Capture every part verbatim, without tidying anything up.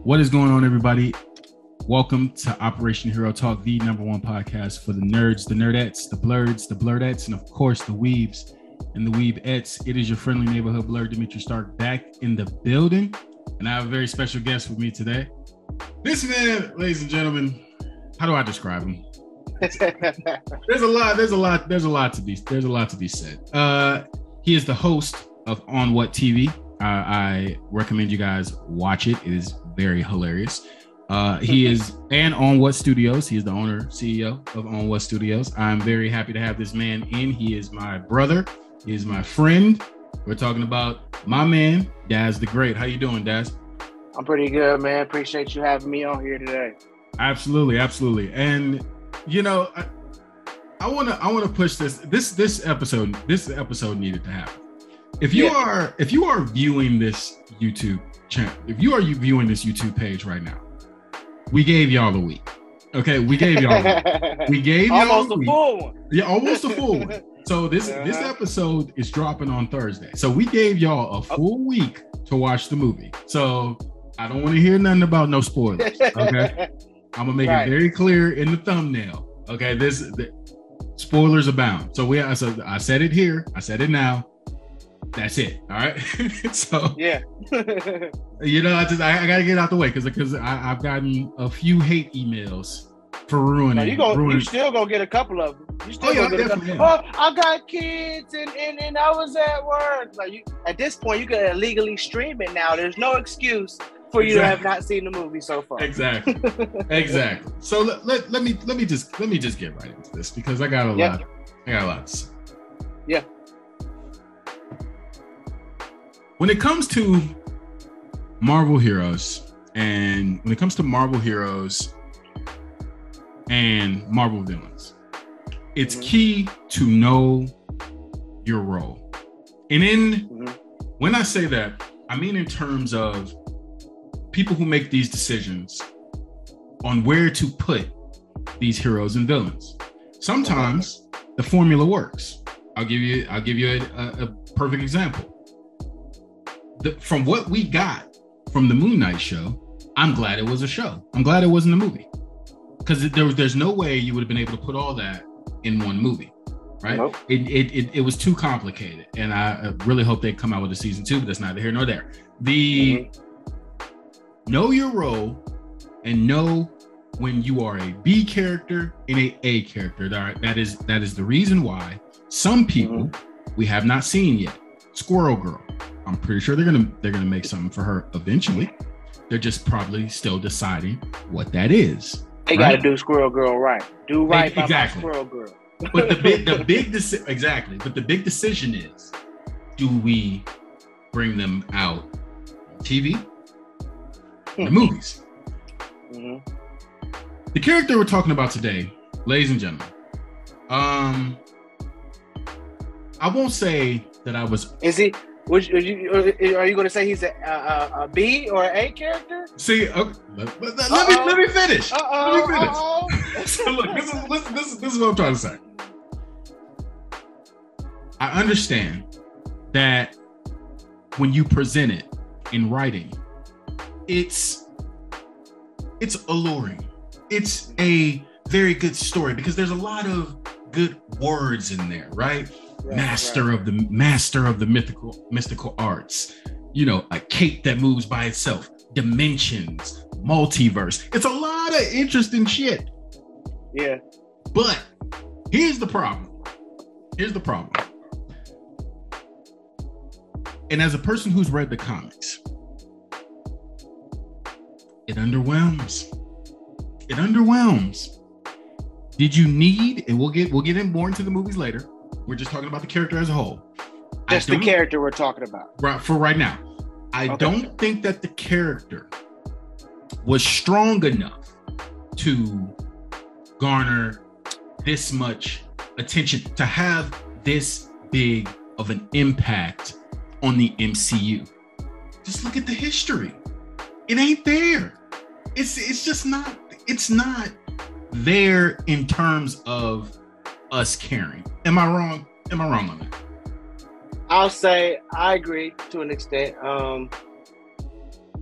What is going on, everybody? Welcome to Operation Hero Talk, the number one podcast for the nerds, the nerdettes, the blurds, the blurdettes, and of course the weebs and the weebettes. It is your friendly neighborhood blur, Dimitri Stark, back in the building, and I have a very special guest with me today. This man, ladies and gentlemen, how do I describe him? there's a lot. There's a lot. There's a lot to be. There's a lot to be said. Uh, he is the host of On What T V. Uh, I recommend you guys watch it. It is very hilarious. Uh, he is and On What Studios. He is the owner, C E O of On What Studios. I'm very happy to have this man in. He is my brother. He is my friend. We're talking about my man, Daz the Great. How you doing, Daz? I'm pretty good, man. Appreciate you having me on here today. Absolutely, absolutely. And you know, I, I wanna I wanna push this. This this episode this episode needed to happen. If you yeah. are if you are viewing this YouTube channel, if you are viewing this YouTube page right now, we gave y'all a week. Okay, we gave y'all a week. we gave y'all almost a, a week. full one. Yeah, almost a full one. So this uh-huh. this episode is dropping on Thursday. So we gave y'all a full okay. week to watch the movie. So I don't want to hear nothing about no spoilers. Okay, I'm gonna make right. it very clear in the thumbnail. Okay, this the, spoilers abound. So we I said I said it here. I said it now. That's it. All right. so yeah, you know, I just I, I gotta get out the way because because I've gotten a few hate emails for ruining. No, you go. ruining. You still gonna get a couple of them. You still oh, yeah, gonna get a couple. Oh, I got kids and, and and I was at work. Like you, at this point, you can illegally stream it now. There's no excuse for you exactly. to have not seen the movie so far. Exactly. exactly. So let, let, let me let me just let me just get right into this because I got a yep. lot. I got a lot to say. Yeah. When it comes to Marvel heroes, and when it comes to Marvel heroes and Marvel villains, it's mm-hmm. key to know your role. And in mm-hmm. when I say that, I mean in terms of people who make these decisions on where to put these heroes and villains. Sometimes the formula works. I'll give you I'll give you a, a perfect example. The, from what we got from the Moon Knight show, I'm glad it was a show. I'm glad it wasn't a movie. Because there was there's no way you would have been able to put all that in one movie. Right? Nope. It, it it it was too complicated. And I really hope they come out with a season two, but that's neither here nor there. The mm-hmm. know your role and know when you are a B character and a A character. That is that is the reason why some people mm-hmm. we have not seen yet. Squirrel Girl. I'm pretty sure they're gonna they're gonna make something for her eventually. They're just probably still deciding what that is. They right? gotta do Squirrel Girl right. Do right by exactly. my Squirrel Girl. But the big the big deci- exactly. But the big decision is, do we bring them out on T V? The movies. Mm-hmm. The character we're talking about today, ladies and gentlemen. Um, I won't say that I was. Is he? Would you, you, are you going to say he's a, a, a B or an A character? See, okay, let, let, let me let me finish. Uh-oh, let me finish. So look, this is, this, this, this is what I'm trying to say. I understand that when you present it in writing, it's it's alluring. It's a very good story because there's a lot of good words in there, right? Right, master right. of the master of the mythical mystical arts, you know, a cape that moves by itself, dimensions, multiverse. It's a lot of interesting shit. Yeah. But here's the problem. Here's the problem. And as a person who's read the comics, it underwhelms. It underwhelms. Did you need, and we'll get we'll get in more into the movies later. We're just talking about the character as a whole. Just the character we're talking about. Right, for right now. I okay. don't think that the character was strong enough to garner this much attention, to have this big of an impact on the M C U. Just look at the history. It ain't there. It's it's just not, it's not there in terms of us caring. Am I wrong? Am I wrong on that? I'll say I agree to an extent. Um,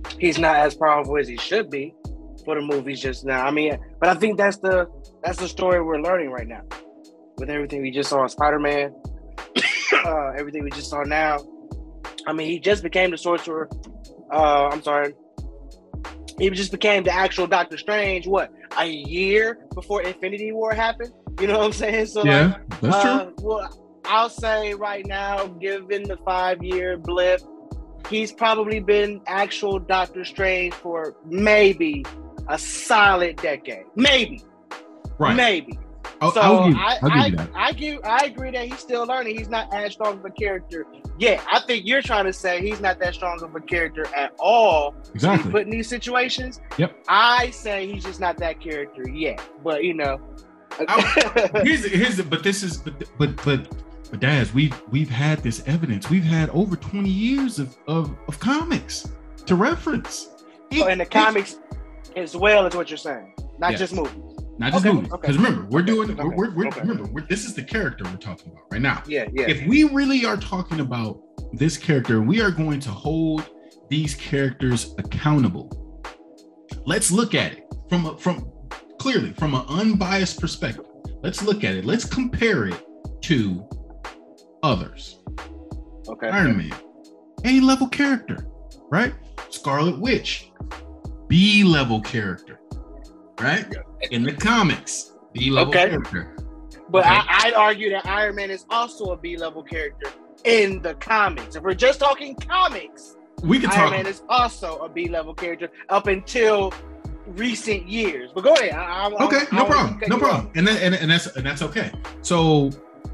he's not as powerful as he should be for the movies just now. I mean, but I think that's the that's the story we're learning right now with everything we just saw in Spider-Man, uh, everything we just saw now. I mean, he just became the sorcerer. Uh, I'm sorry. He just became the actual Doctor Strange, what, a year before Infinity War happened? You know what I'm saying? So, yeah, like, that's uh, true. Well, I'll say right now, given the five-year blip, he's probably been actual Doctor Strange for maybe a solid decade. Maybe. Right. Maybe. I'll, so I'll give, I, I'll give I, you that. I, give, I agree that he's still learning. He's not as strong of a character yet. I think you're trying to say he's not that strong of a character at all. Exactly. To be put in these situations. Yep. I say he's just not that character yet. But you know, I, here's here's the, but this is but but but but Daz, we've we've had this evidence. We've had over twenty years of of, of comics to reference. So in the comics as well as what you're saying, not yes. just movies. Not just okay, movies. Because okay. remember, we're doing okay, we're, we're, we're okay. remember we're, this is the character we're talking about right now. Yeah, yeah. If we really are talking about this character, we are going to hold these characters accountable. Let's look at it from a, from clearly from an unbiased perspective. Let's look at it. Let's compare it to others. Okay. Iron Man, A-level character, right? Scarlet Witch, B-level character, right? In the comics, B-level okay. character. But okay. I, I'd argue that Iron Man is also a B-level character in the comics. If we're just talking comics, we can Iron talk. Man is also a B-level character up until recent years. But go ahead. I, I, okay, I, no I problem, no problem, off. and then and, and that's and that's okay. So,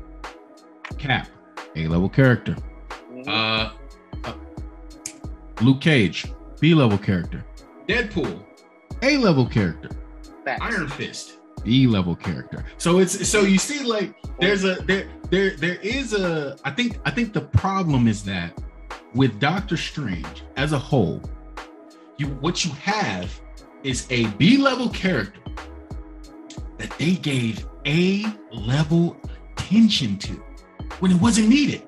Cap, A-level character. Mm-hmm. Uh, uh, Luke Cage, B-level character. Deadpool, A-level character. Facts. Iron Fist, B-level character. So it's so you see, like there's a there there there is a. I think I think the problem is that with Doctor Strange as a whole, you what you have is a B-level character that they gave A-level attention to when it wasn't needed.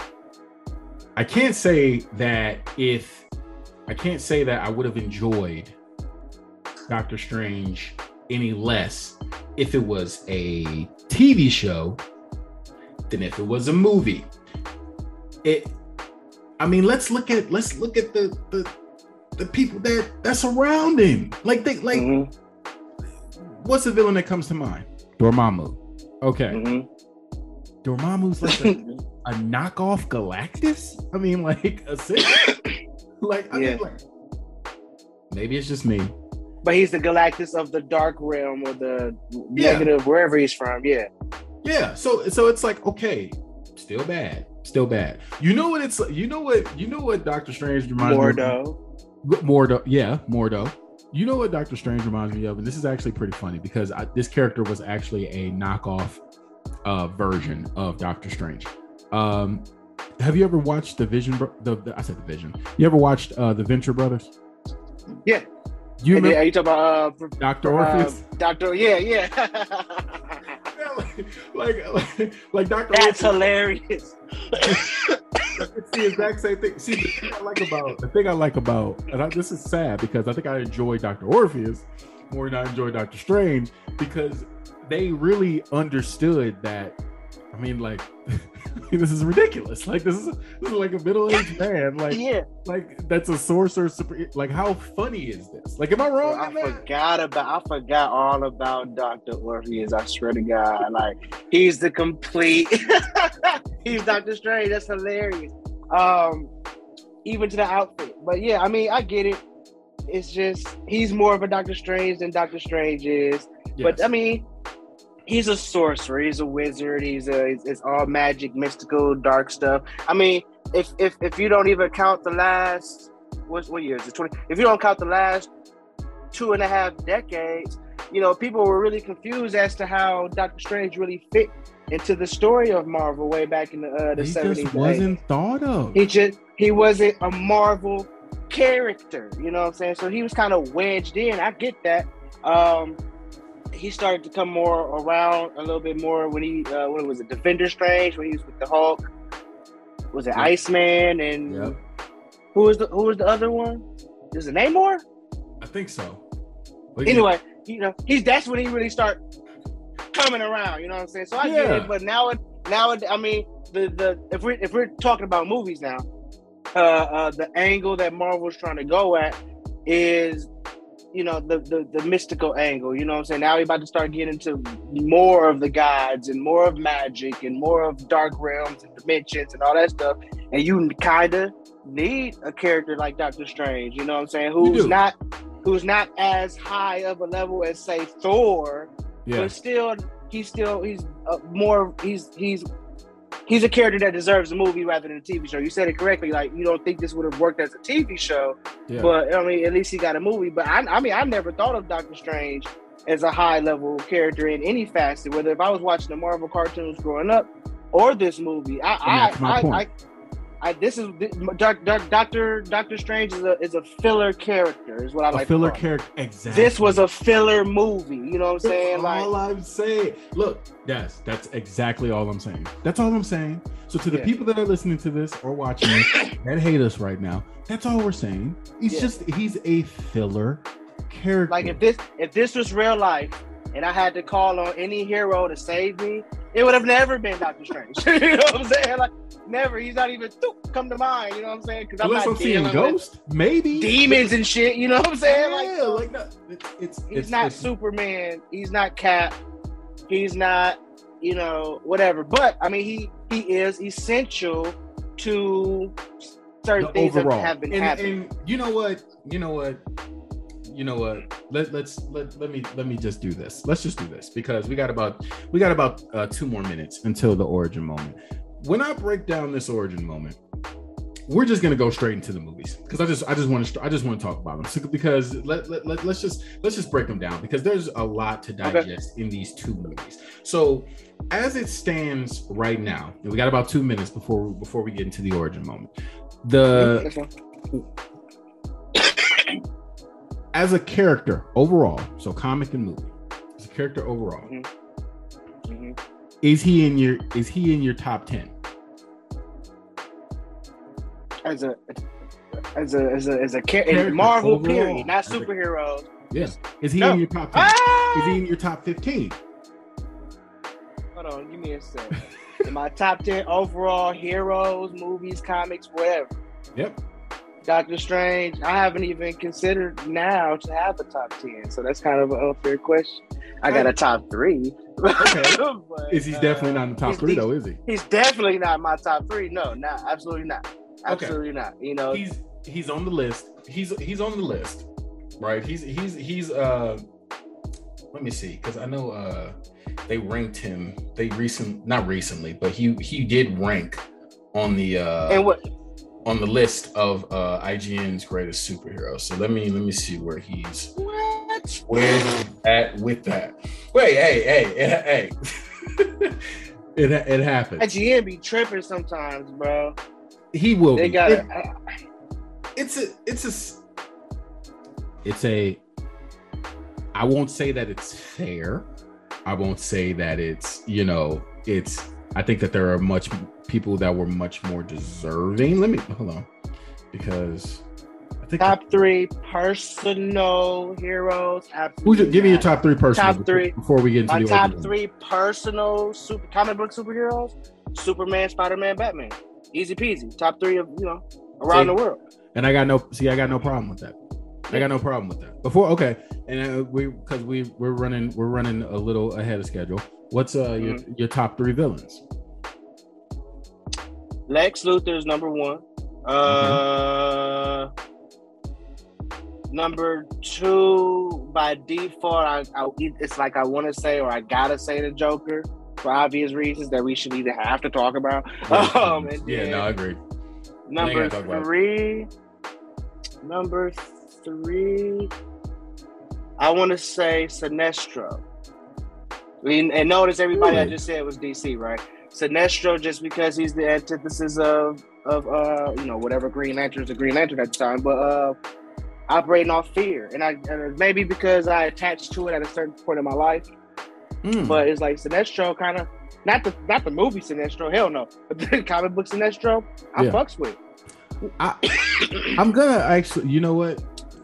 I can't say that if I can't say that I would have enjoyed Doctor Strange any less if it was a T V show than if it was a movie. It I mean, let's look at let's look at the the the people that that surround him. Like they like mm-hmm. What's the villain that comes to mind? Dormammu. Okay. Mm-hmm. Dormammu's like a, a knockoff Galactus? I mean, like a like I yeah. mean, like maybe it's just me. But he's the Galactus of the Dark Realm or the yeah. negative, wherever he's from. Yeah. Yeah. So so it's like, okay, still bad. Still bad. You know what it's you know what you know what Doctor Strange reminds Mordo. me of? Mordo, yeah, Mordo. You know what Doctor Strange reminds me of, and this is actually pretty funny because I, this character was actually a knockoff uh, version of Doctor Strange. Um, have you ever watched the Vision? The, the I said the Vision. You ever watched uh, the Venture Brothers? Yeah. You remember? Yeah, you talking about uh, Doctor Orpheus? Uh, Doctor, yeah, yeah. yeah like, like, like, like Doctor That's Orpheus. Hilarious. It's the exact same thing. See, the thing I like about the thing I like about, and I, this is sad because I think I enjoy Doctor Orpheus more than I enjoy Doctor Strange because they really understood that. I mean, like, this is ridiculous. Like, this is this is like a middle-aged man. Like, yeah, like that's a sorcerer. Super, like, how funny is this? Like, am I wrong? I forgot about. I forgot all about Doctor Orpheus. I swear to God, like he's the complete. He's Doctor Strange. That's hilarious. Um, even to the outfit. But yeah, I mean, I get it. It's just he's more of a Doctor Strange than Doctor Strange is. Yes. But I mean, he's a sorcerer. He's a wizard. He's a. It's, it's all magic, mystical, dark stuff. I mean, if if if you don't even count the last what what year is it? twenty If you don't count the last two and a half decades, you know, people were really confused as to how Doctor Strange really fit into the story of Marvel way back in the uh, the he seventies. Just wasn't thought of. He just he wasn't a Marvel character, you know what I'm saying? So he was kind of wedged in. I get that. Um, he started to come more around a little bit more when he uh, when was it Defender Strange when he was with the Hulk. Was it yep. Iceman and yep. who was the who was the other one? is it Namor? I think so. But anyway, yeah. you know, he's that's when he really start coming around. You know what I'm saying? So I yeah. get it, but now it now it. I mean, the the if we if we're talking about movies now, uh, uh, the angle that Marvel's trying to go at is, you know, the, the the mystical angle. You know what I'm saying? Now we're about to start getting into more of the gods and more of magic and more of dark realms and dimensions and all that stuff. And you kind of need a character like Doctor Strange. You know what I'm saying? Who's not who's not as high of a level as, say, Thor, yeah. but still he's still he's uh, more he's he's he's a character that deserves a movie rather than a T V show. You said it correctly. Like, you don't think this would have worked as a T V show, yeah. but I mean, at least he got a movie. But I, I mean, I never thought of Doctor Strange as a high level character in any facet. Whether if I was watching the Marvel cartoons growing up or this movie, I, I, I, I, I, I, this is Doctor Doctor Strange is a is a filler character. Is what I like. A filler to character, exactly. This was a filler movie. You know what I'm saying? That's all like, I'm saying. Look, yes, that's exactly all I'm saying. That's all I'm saying. So to the yeah. people that are listening to this or watching it that hate us right now, that's all we're saying. He's yeah. just he's a filler character. Like if this if this was real life and I had to call on any hero to save me, it would have never been Doctor Strange. You know what I'm saying? Like, never. He's not even come to mind. You know what I'm saying? Because I'm Unless not I'm seeing Ghost, maybe demons and shit. You know what I'm saying? Yeah, like, like that. It's, it's he's it's, not it's, Superman. He's not Cap. He's not, you know, whatever. But I mean, he he is essential to certain things overall. that have been and, happening. And you know what? You know what? You know what? Let let's let let me let me just do this. Let's just do this because we got about we got about uh, two more minutes until the origin moment. When I break down this origin moment, we're just gonna go straight into the movies because I just I just want to I just want to talk about them so, because let, let, let let's just let's just break them down because there's a lot to digest okay. in these two movies. So as it stands right now, and we got about two minutes before before we get into the origin moment. The as a character overall, so comic and movie, as a character overall, mm-hmm. Mm-hmm. is he in your is he in your top ten? As a as a as a as a character, Marvel overall, period, not superheroes. Yes. Yeah. Is he no. in your top ten? Ah! Is he in your top fifteen? Hold on, give me a second. In my top ten overall heroes, movies, comics, whatever. Yep. Doctor Strange, I haven't even considered now to have a top ten, so that's kind of an unfair question. I got a top three. Okay. but, is he definitely uh, not in the top three, though, is he? He's definitely not my top three. No, not absolutely not. Absolutely okay. not. You know, he's he's on the list. He's he's on the list, right? He's he's he's uh. Let me see, because I know uh they ranked him. They recent not recently, but he he did rank on the uh. And what? On the list of uh, I G N's greatest superheroes. So let me let me see where he's what where he's at with that. Wait, hey, hey, hey, hey. it it happens. I G N be tripping sometimes, bro. He will. They be. got it. It's a it's a it's a. I won't say that it's fair. I won't say that it's you know it's. I think that there are much people that were much more deserving. Let me hold on, because I think top three personal heroes. Absolutely. Give me your top three personal. Top three before, before we get into my the top three personal super comic book superheroes: Superman, Spider-Man, Batman. Easy peasy. Top three of you know around see, the world. And I got no see. I got no problem with that. I got no problem with that. Before okay, and uh, we because we we're running we're running a little ahead of schedule. What's uh mm-hmm. your your top three villains? Lex Luthor is number one. Uh, mm-hmm. Number two, by default, I, I it's like I want to say or I gotta say the Joker for obvious reasons that we should either have to talk about. um, and yeah, no, I agree. Number three, number three, I want to say Sinestro. I mean, and notice everybody really? I just said was D C, right? Sinestro, just because he's the antithesis of of uh you know whatever Green Lantern's a Green Lantern at the time, but uh operating off fear, and I and maybe because I attached to it at a certain point in my life, mm. but it's like Sinestro kind of not the not the movie Sinestro, hell no, but the comic book Sinestro, I yeah. fucks with. I, I'm gonna actually, you know what?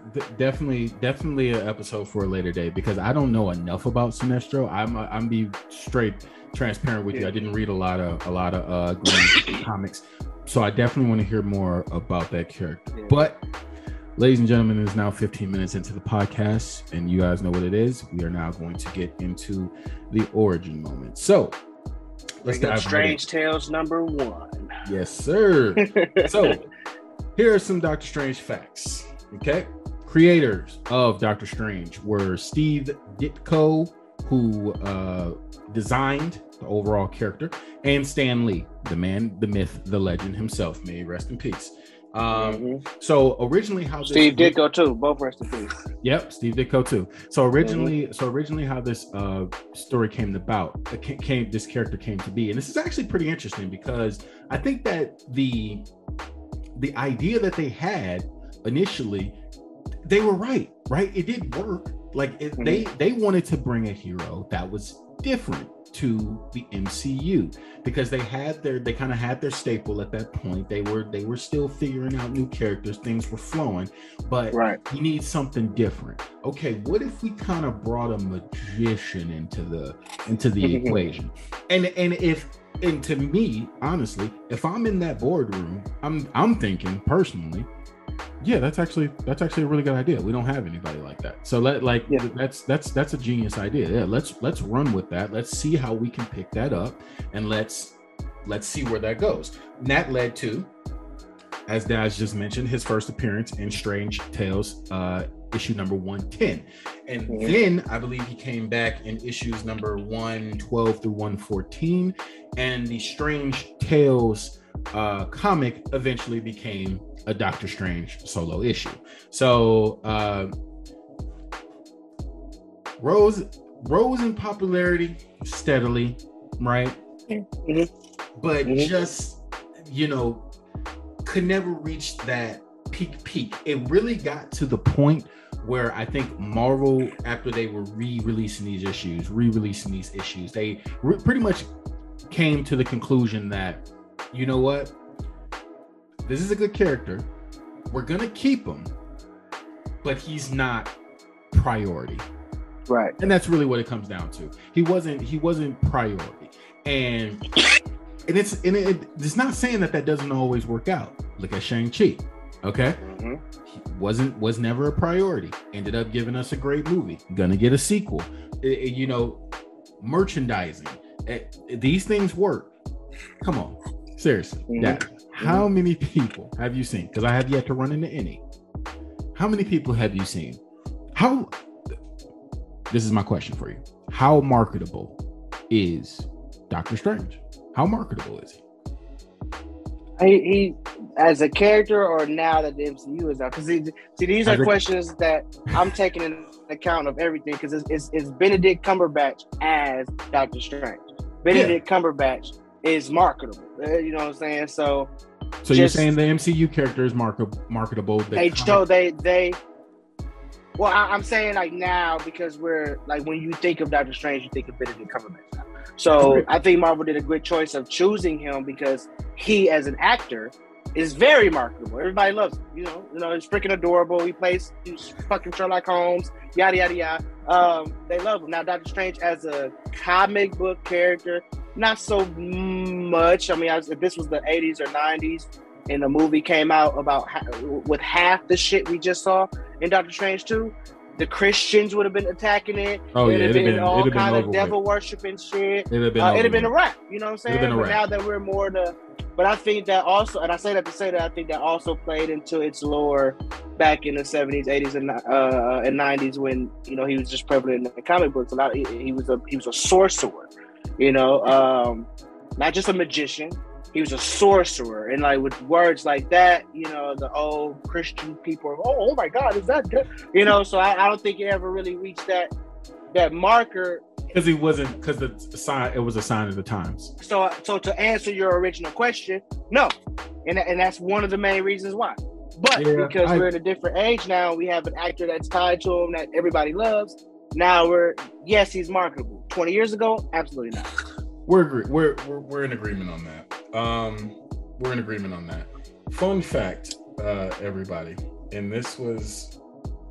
d- definitely, definitely an episode for a later day because I don't know enough about Sinestro. I'm, I'm be straight transparent with you. I didn't read a lot of a lot of uh, Green comics, so I definitely want to hear more about that character. Yeah. But, ladies and gentlemen, it is now fifteen minutes into the podcast, and you guys know what it is. We are now going to get into the origin moment. So, let's Bring dive Strange right Tales number one. Yes, sir. So, here are some Doctor Strange facts. Okay, creators of Doctor Strange were Steve Ditko, who uh, designed the overall character, and Stan Lee, the man, the myth, the legend himself. May he rest in peace. Um, mm-hmm. So originally, how Steve this, Ditko too, both rest in peace. Yep, Steve Ditko too. So originally, mm-hmm. so originally, how this uh, story came about, it came this character came to be, and this is actually pretty interesting because I think that the the idea that they had initially, they were right, right? It did work. Like it, mm-hmm. they they wanted to bring a hero that was different to the M C U because they had their they kind of had their staple at that point. They were they were still figuring out new characters, things were flowing, but right. we need something different. Okay, what if we kind of brought a magician into the into the equation? And and if and to me, honestly, if I'm in that boardroom, I'm I'm thinking personally, yeah, that's actually that's actually a really good idea. We don't have anybody like that. So let like yeah. that's that's that's a genius idea. Yeah, let's let's run with that. Let's see how we can pick that up and let's let's see where that goes. And that led to, as Daz just mentioned, his first appearance in Strange Tales uh issue number one ten. And mm-hmm. then I believe he came back in issues number one twelve through one fourteen, and the Strange Tales uh comic eventually became a Doctor Strange solo issue. So uh rose rose in popularity steadily, right? Mm-hmm. But mm-hmm. just, you know, could never reach that peak peak. It really got to the point where I think Marvel, after they were re-releasing these issues, re-releasing these issues, they re- pretty much came to the conclusion that, you know what, this is a good character. We're gonna keep him, but he's not priority. Right. And that's really what it comes down to. He wasn't. He wasn't priority. And and it's and it, it's not saying that that doesn't always work out. Look at Shang-Chi. Okay. Mm-hmm. He wasn't was never a priority. Ended up giving us a great movie. Gonna get a sequel. It, it, you know, merchandising. It, these things work. Come on. Seriously. Mm-hmm. That. How many people have you seen? Because I have yet to run into any. How many people have you seen? How? This is my question for you. How marketable is Doctor Strange? How marketable is he? He, he as a character, or now that the M C U is out? Because see, these are questions that I'm taking into account of everything. Because it's, it's, it's Benedict Cumberbatch as Doctor Strange. Benedict yeah. Cumberbatch is marketable. You know what I'm saying? So. So just, you're saying the M C U character is market, marketable? They so they they. Well, I, I'm saying like now because we're like when you think of Doctor Strange, you think of Benedict Cumberbatch now. So okay. I think Marvel did a good choice of choosing him because he, as an actor, is very marketable. Everybody loves him. You know, you know, he's freaking adorable. He plays he's fucking Sherlock Holmes. Yada yada yada. Um, they love him. Now Doctor Strange as a comic book character. Not so much. I mean, I was, if this was the eighties or nineties and the movie came out about ha- with half the shit we just saw in Doctor Strange two, the Christians would have been attacking it. Oh, it'd yeah. Have been, been all been kind of devil worshiping shit. It'd have been, uh, it'd been a wrap. You know what I'm saying? But now that we're more the. But I think that also, and I say that to say that I think that also played into its lore back in the seventies, eighties, and uh, and nineties when, you know, he was just prevalent in the comic books. A lot. He, he was a he was a sorcerer. You know, um, not just a magician. He was a sorcerer, and like with words like that, you know, the old Christian people are, oh, oh my God, is that good? You know, so I, I don't think it ever really reached that that marker because he wasn't because the sign it was a sign of the times. So, so to answer your original question, no, and and that's one of the main reasons why. But yeah, because I, we're in a different age now, we have an actor that's tied to him that everybody loves. Now we're yes, he's marketable. Twenty years ago, absolutely not. We're agree- we're, we're we're in agreement on that. Um, we're in agreement on that. Fun fact, uh, everybody, and this was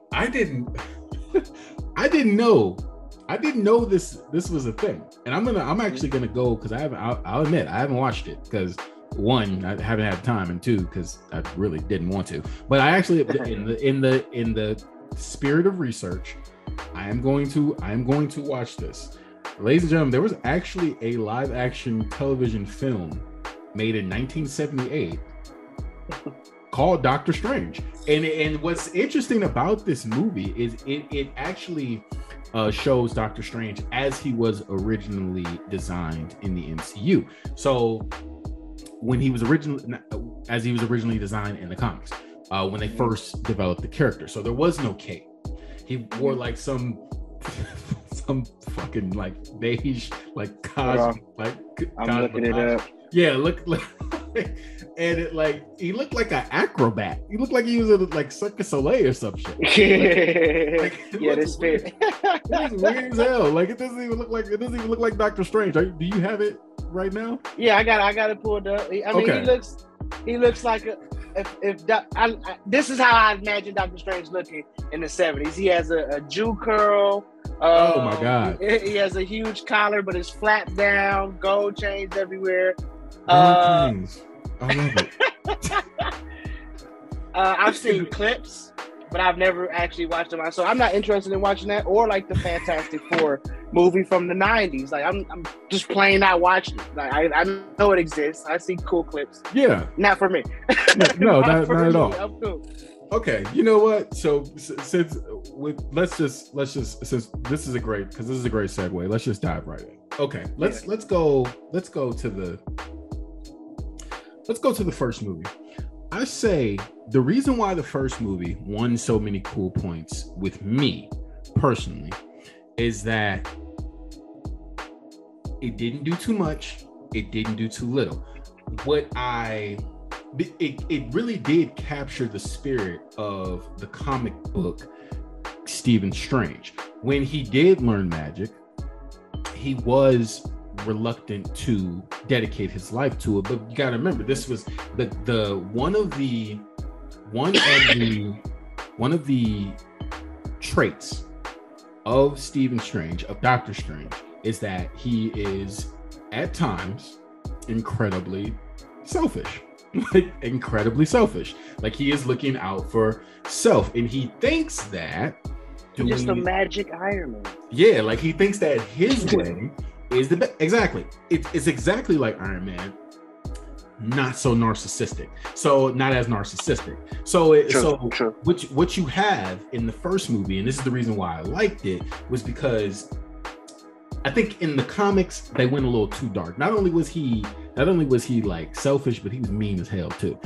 I didn't. I didn't know. I didn't know this this was a thing, and I'm gonna. I'm actually gonna go because I haven't. I'll, I'll admit I haven't watched it because one, I haven't had time, and two, because I really didn't want to. But I actually, in the in the in the spirit of research, I am going to. I am going to watch this, ladies and gentlemen. There was actually a live action television film made in nineteen seventy-eight called Doctor Strange. And and what's interesting about this movie is it it actually uh, shows Doctor Strange as he was originally designed in the M C U. So when he was originally, as he was originally designed in the comics, uh, when they first developed the character. So there was no cape. He wore like some some fucking like beige like cosmic like I'm looking it up. Yeah, look, look and it like he looked like an acrobat. He looked like he was in like Cirque du Soleil or some shit. Like, like, yeah, this fit. It's weird as hell. Like it doesn't even look like it doesn't even look like Doctor Strange. Are, do you have it right now? Yeah, I got I got it pulled up. I mean, okay. he looks he looks like a, if if I, I, this is how I imagine Doctor Strange looking in the seventies. He has a, a Jew curl. Um, oh my god! He, he has a huge collar, but it's flapped down. Gold chains everywhere. Gold uh, chains. I love it. uh, I've seen clips, but I've never actually watched them. So I'm not interested in watching that, or like the Fantastic Four movie from the nineties. Like I'm, I'm just plain not watching it. Like I, I know it exists. I see cool clips. Yeah, not for me. No, not, not, not at all. I'm cool. Okay, you know what? So since with let's just let's just since this is a great because this is a great segue. Let's just dive right in. Okay, let's yeah. let's go let's go to the let's go to the first movie. I say the reason why the first movie won so many cool points with me personally is that it didn't do too much, it didn't do too little. What I It, it really did capture the spirit of the comic book Stephen Strange. When he did learn magic, he was reluctant to dedicate his life to it. But you gotta remember, this was the the one of the one of the one of the traits of Stephen Strange, of Doctor Strange, is that he is at times incredibly selfish. Like incredibly selfish. Like he is looking out for self, and he thinks that doing, just a magic Iron Man. Yeah, like he thinks that his way is the best. Exactly. It, it's exactly like Iron Man, not so narcissistic. So not as narcissistic. So it, true, so true. What what you have in the first movie, and this is the reason why I liked it, was because I think in the comics they went a little too dark. Not only was he Not only was he like selfish, but he was mean as hell too.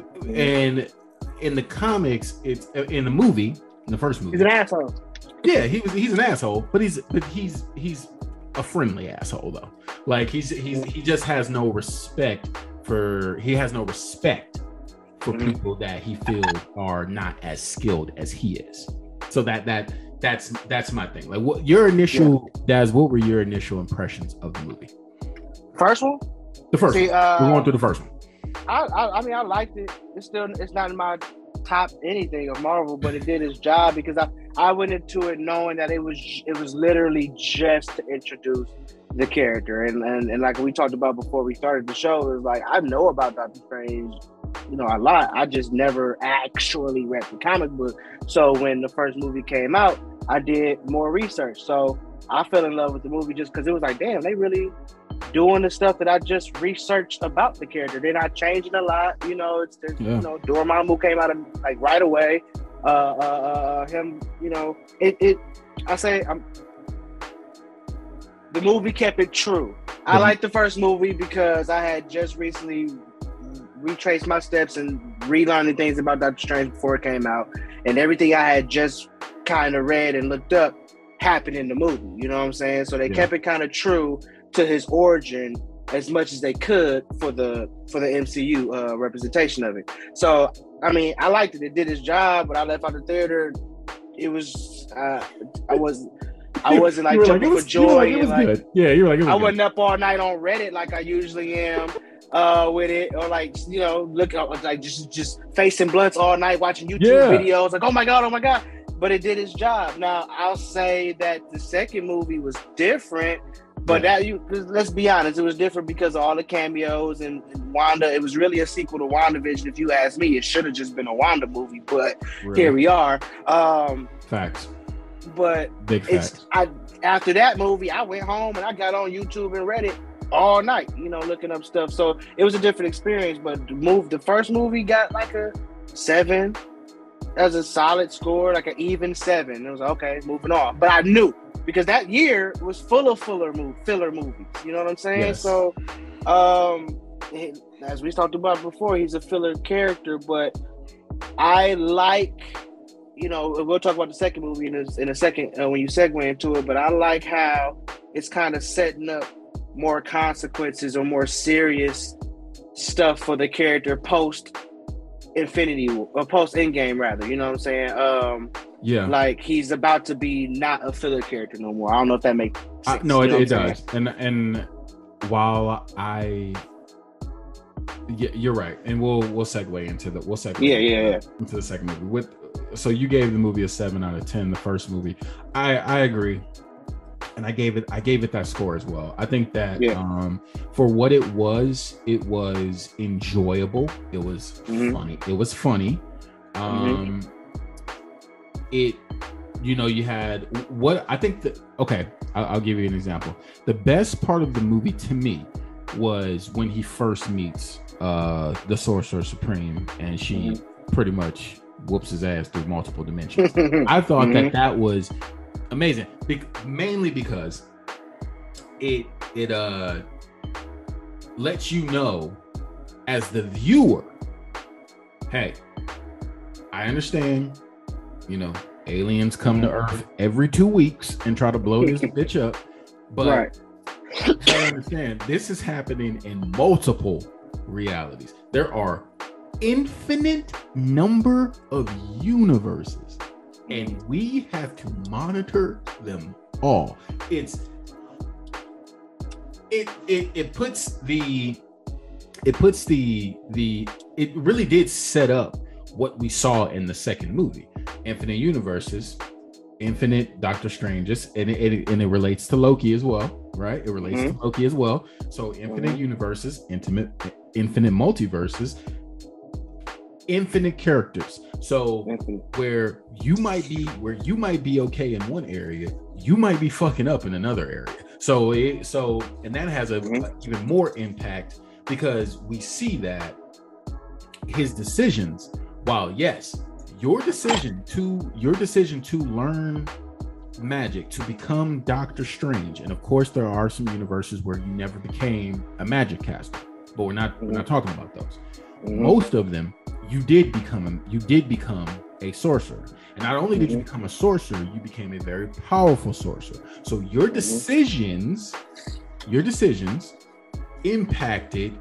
And in the comics, it's in the movie, in the first movie, he's an asshole. Yeah, he was. He's an asshole, but he's but he's he's a friendly asshole though. Like he's he's he just has no respect for. He has no respect for mm-hmm. people that he feels are not as skilled as he is. So that that that's that's my thing. Like what your initial, yeah. Daz, what were your initial impressions of the movie? First one. The first See, one. Uh, We're going through the first one. I, I I mean I liked it. It's still it's not in my top anything of Marvel, but it did its job because I, I went into it knowing that it was it was literally just to introduce the character. And and, and like we talked about before we started the show, it was like I know about Doctor Strange, you know, a lot. I just never actually read the comic book. So when the first movie came out, I did more research. So I fell in love with the movie just because it was like, damn, they really doing the stuff that I just researched about the character. They're not changing a lot, you know. It's the, yeah. you know, Dormammu came out of like right away. Uh, uh, uh, him, you know, it. it I say, I'm. The movie kept it true. I mm-hmm. liked the first movie because I had just recently retraced my steps and relearning things about Doctor Strange before it came out, and everything I had just kind of read and looked up happened in the movie. You know what I'm saying? So they yeah. kept it kind of true to his origin as much as they could for the for the M C U uh, representation of it. So I mean, I liked it. It did its job. When I left out the theater, it was uh, I was I wasn't like jumping like, for joy. Like, it was like, good. Yeah, you were like it was I good. wasn't up all night on Reddit like I usually am uh, with it, or like you know, look like just just facing blunts all night watching YouTube yeah. videos. Like oh my god, oh my god. but it did its job. Now I'll say that the second movie was different, but yeah. that you let's be honest, it was different because of all the cameos and, and Wanda. It was really a sequel to WandaVision. If you ask me, it should have just been a Wanda movie, but really? Here we are. Um, facts. But big facts. It's, I after that movie, I went home and I got on YouTube and Reddit all night, you know, looking up stuff. So it was a different experience. But the move, the first movie got like a seven. That was a solid score, like an even seven. It was like, okay, moving on. But I knew because that year was full of filler move, filler movies. You know what I'm saying? Yes. So, um, as we talked about before, he's a filler character. But I like, you know, we'll talk about the second movie in a, in a second uh, when you segue into it. But I like how it's kind of setting up more consequences or more serious stuff for the character post Infinity or post Endgame, rather. You know what I'm saying? Um, yeah. Like he's about to be not a filler character no more. I don't know if that makes sense. I, no, it, it does. And and while I, yeah, you're right. And we'll we'll segue into the we'll segue. Yeah, yeah, yeah. Into the second movie. With so you gave the movie a seven out of ten. The first movie, I I agree. And I gave it, I gave it that score as well. I think that yeah. um, for what it was, it was enjoyable. It was mm-hmm. funny. It was funny. Um, mm-hmm. It, you know, you had what I think that. Okay, I'll, I'll give you an example. The best part of the movie to me was when he first meets uh, the Sorcerer Supreme, and she mm-hmm. pretty much whoops his ass through multiple dimensions. I thought mm-hmm. that that was amazing, Be- mainly because it it uh lets you know as the viewer, hey, I understand, you know, aliens come to Earth every two weeks and try to blow this bitch up, but right. I understand this is happening in multiple realities. There are infinite number of universes, and we have to monitor them all. It's it it it puts the it puts the the it really did set up what we saw in the second movie. Infinite universes, infinite Doctor Stranges, and it, it and it relates to Loki as well, right? It relates mm-hmm. to Loki as well. So infinite mm-hmm. universes, intimate infinite multiverses, infinite characters. So where you might be where you might be okay in one area, you might be fucking up in another area. So it, so and that has a mm-hmm. even more impact because we see that his decisions, while yes, your decision to your decision to learn magic, to become Doctor Strange, and of course there are some universes where you never became a magic caster, but we're not mm-hmm. we're not talking about those. Mm-hmm. Most of them you did become a, you did become a sorcerer, and not only did mm-hmm. you become a sorcerer, you became a very powerful sorcerer. So your mm-hmm. decisions, your decisions impacted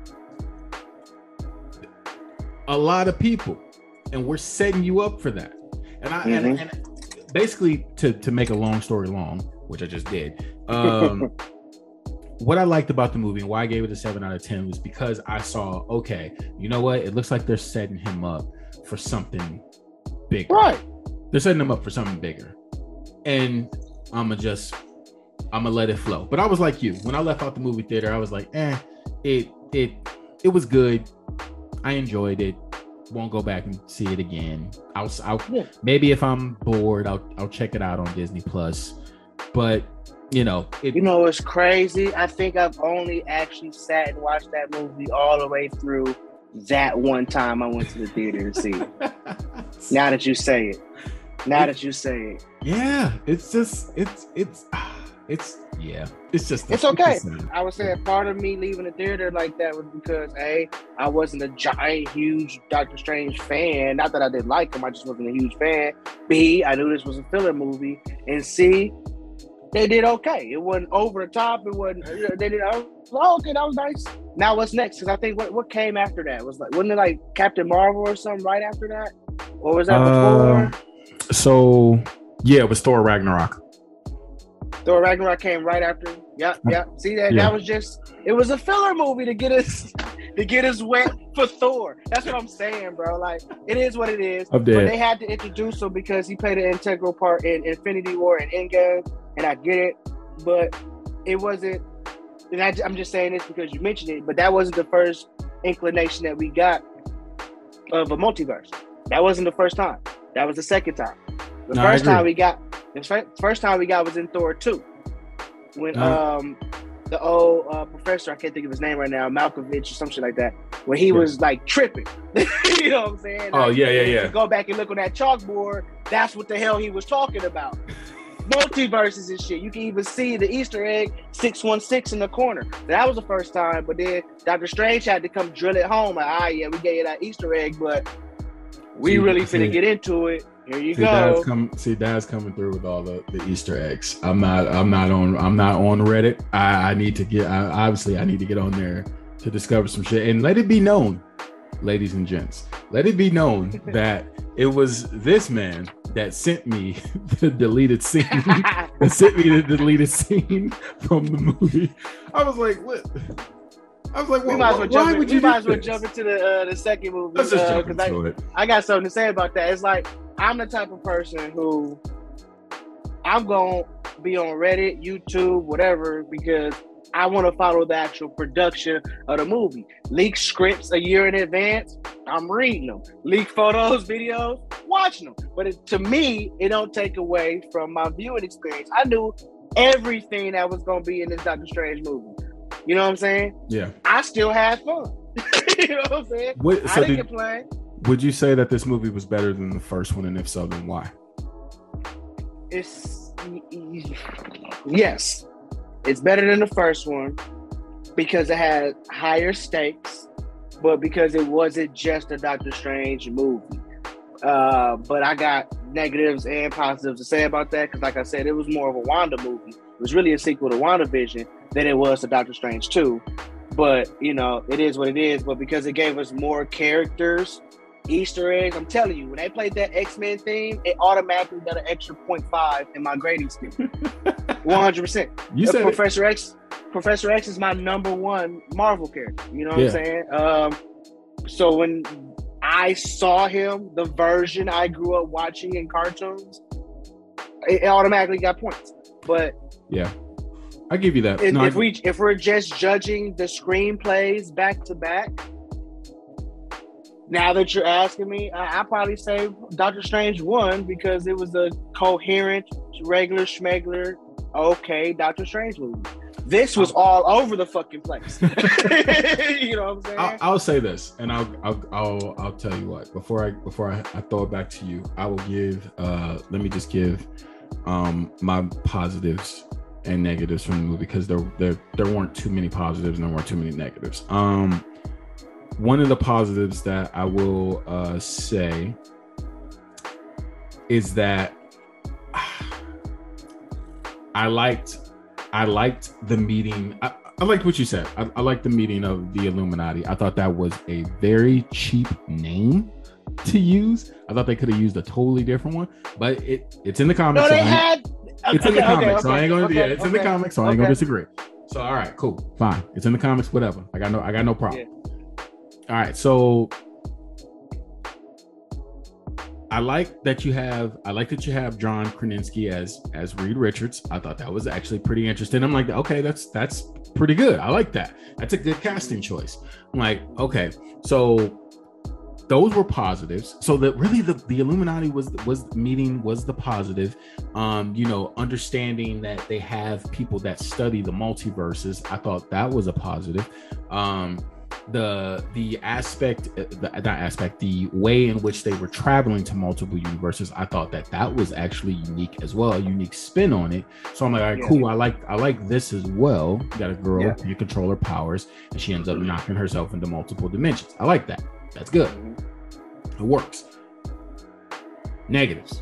a lot of people, and we're setting you up for that. And I mm-hmm. and, and basically to to make a long story long, which I just did. Um, What I liked about the movie and why I gave it a seven out of ten was because I saw, okay, you know what? It looks like they're setting him up for something bigger. Right. They're setting him up for something bigger. And I'm going to just, I'm going to let it flow. But I was like you. When I left out the movie theater, I was like, eh, it, it, it was good. I enjoyed it. Won't go back and see it again. I'll, I'll yeah. maybe if I'm bored, I'll, I'll check it out on Disney Plus. But you know, it, you know, it's crazy. I think I've only actually sat and watched that movie all the way through that one time I went to the theater to see it. Now that you say it, now it, that you say it, yeah, it's just, it's, it's, it's, yeah, it's just, it's okay. It's I would say a part of me leaving the theater like that was because A, I wasn't a giant, huge Doctor Strange fan. Not that I didn't like him, I just wasn't a huge fan. B, I knew this was a filler movie, and C, they did okay. It wasn't over the top. It wasn't. They did. I was like, oh, okay, that was nice. Now what's next? Because I think what, what came after that was like, wasn't it like Captain Marvel or something right after that, or was that uh, before? So yeah, it was Thor Ragnarok. Thor Ragnarok came right after. Yeah, yeah. See that? Yeah. That was just. It was a filler movie to get us to get us wet for Thor. That's what I'm saying, bro. Like, it is what it is. I'm but dead. they had to introduce him because he played an integral part in Infinity War and Endgame, and I get it. But it wasn't. And I, I'm just saying this because you mentioned it. But that wasn't the first inclination that we got of a multiverse. That wasn't the first time. That was the second time. The No, first time we got the fir- first time we got was in Thor two, when No. um the old uh, professor, I can't think of his name right now, Malkovich or some shit like that, when he Yeah. was like tripping. You know what I'm saying? Oh, Like, yeah, yeah, if yeah. you go back and look on that chalkboard, that's what the hell he was talking about. Multiverses and shit. You can even see the Easter egg six one six in the corner. That was the first time, but then Doctor Strange had to come drill it home. Like, ah, yeah, we gave you that Easter egg, but we See, really see. finna get into it. Here you See, go. Dad's come. See, Dad's coming through with all the, the Easter eggs. I'm not. I'm not on. I'm not on Reddit. I, I need to get. I, obviously, I need to get on there to discover some shit and let it be known, ladies and gents. Let it be known that it was this man that sent me the deleted scene. that sent me the deleted scene from the movie. I was like, what? I was like, we well, might as well why jump. In, would we you might do as well this? jump into the uh, the second movie. Let's just uh, jump 'cause I, into it. I got something to say about that. It's like I'm the type of person who I'm gonna be on Reddit, YouTube, whatever, because I want to follow the actual production of the movie. Leak scripts a year in advance, I'm reading them. Leak photos, videos, watching them. But it, to me, it don't take away from my viewing experience. I knew everything that was gonna be in this Doctor Strange movie. You know what I'm saying? Yeah. I still had fun. You know what I'm saying? What, I so didn't did, complain. would you say that this movie was better than the first one, and if so, then why? It's yes, it's better than the first one because it had higher stakes, but because it wasn't just a Doctor Strange movie. Uh, but I got negatives and positives to say about that because, like I said, it was more of a Wanda movie. It was really a sequel to WandaVision than it was to Doctor Strange two. But you know, it is what it is. But because it gave us more characters, Easter eggs, I'm telling you, when they played that X-Men theme, it automatically got an extra point five in my grading scale. one hundred percent. You said Professor it. X. Professor X is my number one Marvel character. You know what Yeah. I'm saying? Um, so when I saw him, the version I grew up watching in cartoons, it automatically got points. But Yeah, I give you that. if, No, if I- we if we're just judging the screenplays back to back, now that you're asking me, I, I probably say Doctor Strange won because it was a coherent, regular schmegler, okay, Doctor Strange movie. This was all over the fucking place. You know what I'm saying? I'll, I'll say this, and I'll, I'll I'll I'll tell you what. Before I before I, I throw it back to you, I will give. Uh, let me just give um, my positives and negatives from the movie because there there there weren't too many positives and there weren't too many negatives. Um, one of the positives that I will uh, say is that I liked. I liked the meeting. I, I liked what you said. I, I liked the meeting of the Illuminati. I thought that was a very cheap name to use. I thought they could have used a totally different one, but it it's in the comics. no, so they I ain't- had. it's in the okay, comics, okay, so I ain't gonna. okay, yeah, it's in the okay, comics, so I ain't gonna okay. disagree. So all right, cool, fine. It's in the comics, whatever. I got no, I got no problem. All right, so I like that you have. I like that you have John Krasinski as as Reed Richards. I thought that was actually pretty interesting. I'm like, okay, that's that's pretty good. I like that. That's a good casting choice. I'm like, okay, so those were positives. So that really the, the Illuminati was was meeting was the positive. Um, you know, understanding that they have people that study the multiverses. I thought that was a positive. Um, the the aspect uh, the, that aspect the way in which they were traveling to multiple universes, I thought that that was actually unique as well, a unique spin on it. So I'm like, all right, Yeah. cool, I like I like this as well. You got a girl Yeah. who can control her powers and she ends up knocking herself into multiple dimensions. I like that. That's good. It works. Negatives.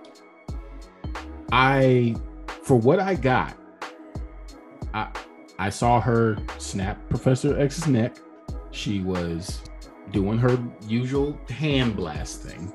I for what I got, I I saw her snap Professor X's neck. She was doing her usual hand blast thing.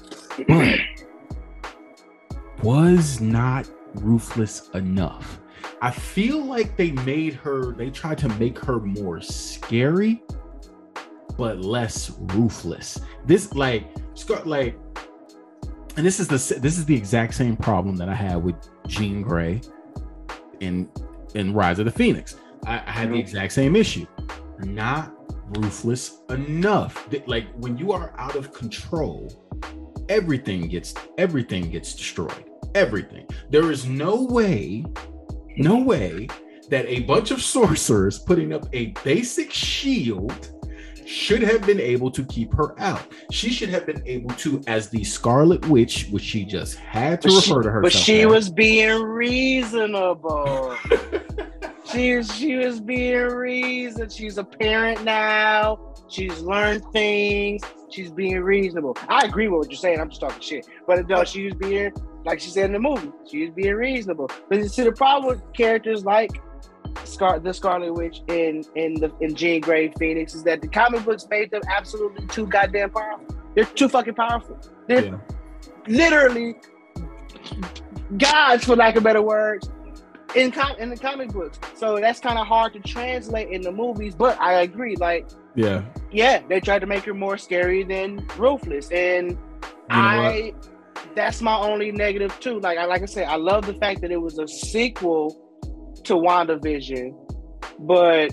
But was not ruthless enough. I feel like they made her, they tried to make her more scary, but less ruthless. This like, like, and this is the this is the exact same problem that I had with Jean Grey in in Rise of the Phoenix. I, I had the exact same issue. Not ruthless enough. Like when you are out of control, everything gets everything gets destroyed. Everything. There is no way, no way that a bunch of sorcerers putting up a basic shield should have been able to keep her out. She should have been able to, as the Scarlet Witch, which she just had to but refer she, to herself. But she as. was being reasonable. she she was being reasonable. She's a parent now. She's learned things. She's being reasonable. I agree with what you're saying. I'm just talking shit. But no, she was being, like she said in the movie, she was being reasonable. But you see, the problem with characters like Scar- the Scarlet Witch in in the in Jean Grey Phoenix is that the comic books made them absolutely too goddamn powerful. They're too fucking powerful. They're yeah. literally gods, for lack of better words, in com- in the comic books. So that's kind of hard to translate in the movies. But I agree, like yeah, yeah, they tried to make her more scary than ruthless, and you know I what? That's my only negative too. Like I like I said, I love the fact that it was a sequel to WandaVision, but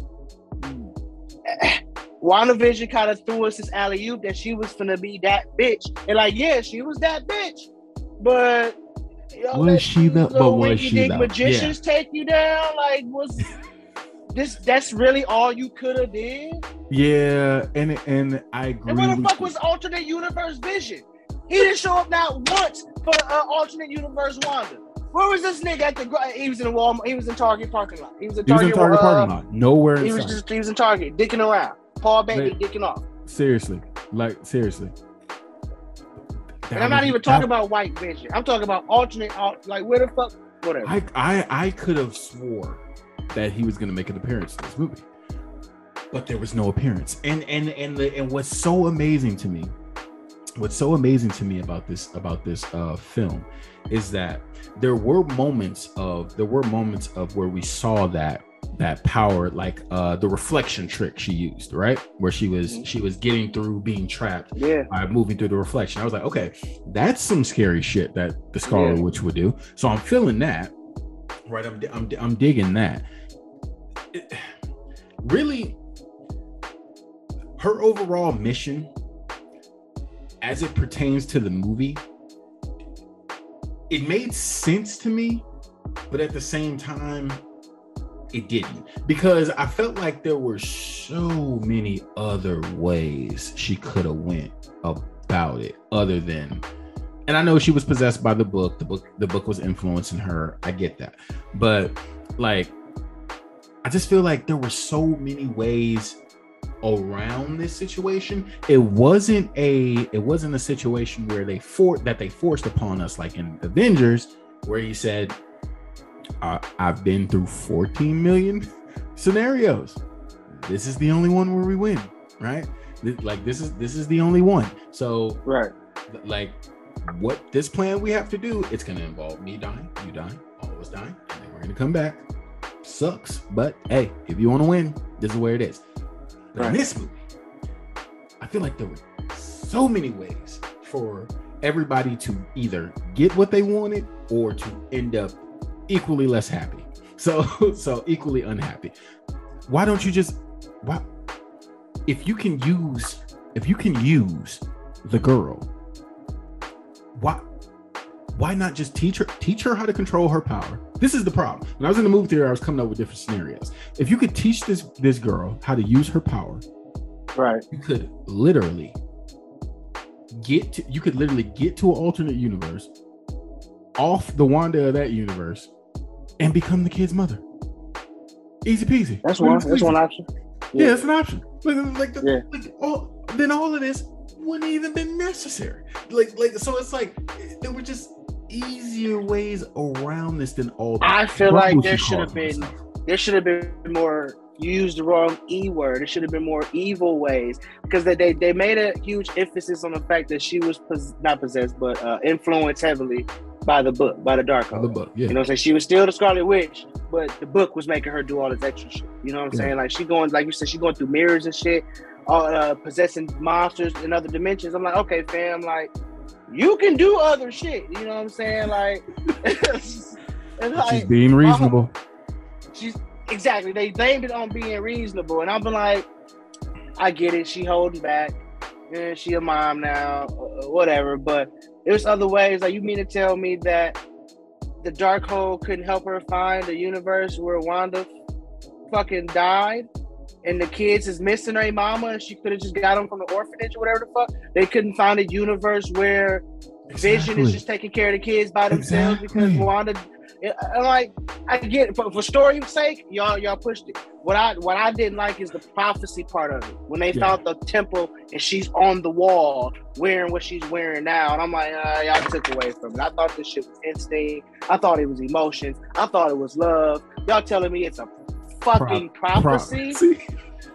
WandaVision kind of threw us this alley-oop that she was finna be that bitch. And like, yeah, she was that bitch, but you know, was she the but was she the magicians yeah. take you down? Like, was this that's really all you could have did? Yeah, and and I agree. And where the fuck was alternate universe Vision? He didn't show up not once for uh, alternate universe Wanda. Where was this nigga at the? He was in Walmart. He was in Target parking lot. He was in Target, he was in Target uh, parking lot. Nowhere. He was just. He was in Target, dicking around. Paul Bailey like, dicking off. Seriously, like seriously. And I'm not even talking that, about White Vision. I'm talking about alternate. Like where the fuck? Whatever. I I I could have swore that he was gonna make an appearance in this movie, but there was no appearance. And and and the and what's so amazing to me, what's so amazing to me about this about this uh, film, is that there were moments of there were moments of where we saw that that power, like uh the reflection trick she used, right, where she was mm-hmm. she was getting through being trapped yeah. by moving through the reflection. I was like, okay, that's some scary shit that the Scarlet yeah. Witch would do. So I'm feeling that, right? I'm I'm, I'm digging that. It, really, her overall mission, as it pertains to the movie, it made sense to me, but at the same time, it didn't, because I felt like there were so many other ways she could have went about it other than, and I know she was possessed by the book. The book, the book was influencing her. I get that. But like, I just feel like there were so many ways around this situation. It wasn't a it wasn't a situation where they for that they forced upon us, like in Avengers, where he said, uh, I've been through fourteen million scenarios. This is the only one where we win, right? Like this is this is the only one. So right, like what this plan we have to do, it's gonna involve me dying, you dying, all of us dying, and then we're gonna come back. Sucks, but hey, if you want to win, this is where it is. But right. in this movie, I feel like there were so many ways for everybody to either get what they wanted or to end up equally less happy. So, so equally unhappy. Why don't you just, why, if you can use, if you can use the girl, why, why not just teach her, teach her how to control her power? This is the problem. When I was in the movie theater, I was coming up with different scenarios. If you could teach this, this girl how to use her power, right, you could literally get to, you could literally get to an alternate universe off the Wanda of that universe and become the kid's mother. Easy peasy. That's one. That's easy. One option. Yeah, that's an option. Like, like, the, yeah. like all, then all of this wouldn't even been necessary. Like, like so it's like there were just easier ways around this than all. I feel like there should have been herself. there should have been more. You used the wrong E word. There should have been more evil ways, because they they, they made a huge emphasis on the fact that she was pos- not possessed, but uh, influenced heavily by the book, by the Darkhold. The book, yeah. You know what I'm saying? She was still the Scarlet Witch, but the book was making her do all this extra shit. You know what I'm yeah. saying? Like she going, like you said, she going through mirrors and shit, uh, possessing monsters in other dimensions. I'm like, okay, fam, like you can do other shit. You know what I'm saying? Like, it's like she's being reasonable. She's exactly. They blamed it on being reasonable, and I've been like, I get it. She holding back. Yeah, she a mom now, uh, whatever. But there's other ways. Like, you mean to tell me that the Darkhold couldn't help her find a universe where Wanda fucking died, and the kids is missing their mama, and she could have just got them from the orphanage or whatever the fuck? They couldn't find a universe where exactly. Vision is just taking care of the kids by themselves exactly. because Wanda. I'm like, I get it, but for story's sake, y'all y'all pushed it. What I what I didn't like is the prophecy part of it. When they yeah. found the temple and she's on the wall wearing what she's wearing now, and I'm like, uh, y'all took away from it. I thought this shit was instinct. I thought it was emotions. I thought it was love. Y'all telling me it's a fucking Pro- prophecy? prophecy.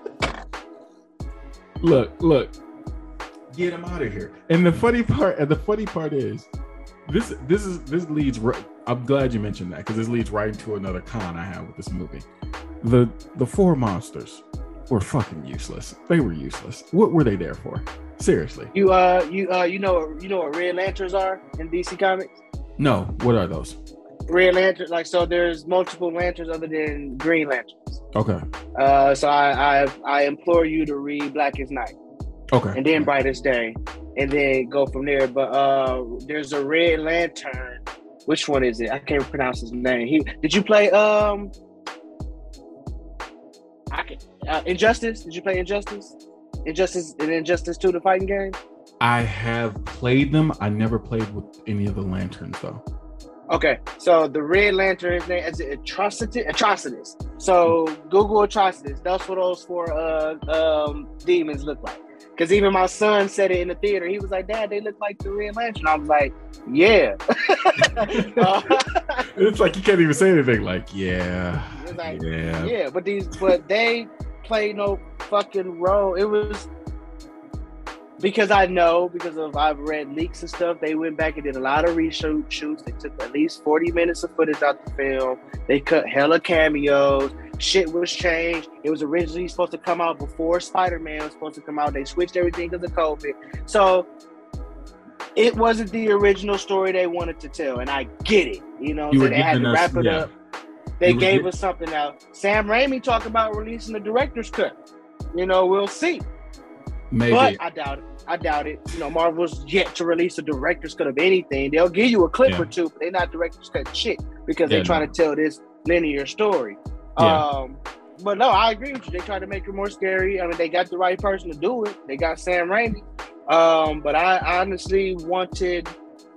Look, look, get him out of here. And the funny part, and the funny part is, this this is this leads. I'm glad you mentioned that because this leads right into another con I have with this movie. The the four monsters were fucking useless. They were useless. What were they there for? Seriously. You uh you uh you know you know what Red Lanterns are in D C Comics? No. What are those? Red Lantern, like so. There's multiple lanterns other than Green Lanterns. Okay. Uh, so I I I implore you to read Blackest Night. Okay. And then Brightest Day, and then go from there. But uh, there's a Red Lantern. Which one is it? I can't pronounce his name. He did you play um? I can uh, Injustice. Did you play Injustice? Injustice and Injustice two, the fighting game. I have played them. I never played with any of the lanterns though. Okay, so the Red Lantern, his name is Atrocity, Atrocitus. So Google Atrocitus. That's what those four uh um demons look like. Because even my son said it in the theater. He was like, "Dad, they look like the Red Lantern." I was like, "Yeah." uh, it's like you can't even say anything. Like, yeah, like, yeah, yeah. But these, but they played no fucking role. It was because I know because of I've read leaks and stuff. They went back and did a lot of reshoots. They took at least forty minutes of footage out the film. They cut hella cameos. Shit was changed. It was originally supposed to come out before Spider-Man was supposed to come out. They switched everything because of COVID. So it wasn't the original story they wanted to tell, and I get it. You know, so they had to wrap us, it yeah. up. They you gave us something out. Sam Raimi talked about releasing the director's cut. You know, we'll see. Maybe. But I doubt it. I doubt it. You know, Marvel's yet to release a director's cut of anything. They'll give you a clip yeah. or two, but they're not director's cut shit because yeah, they're trying no. to tell this linear story. Yeah. Um, but no, I agree with you. They tried to make it more scary. I mean, they got the right person to do it. They got Sam Raimi. Um, but I honestly wanted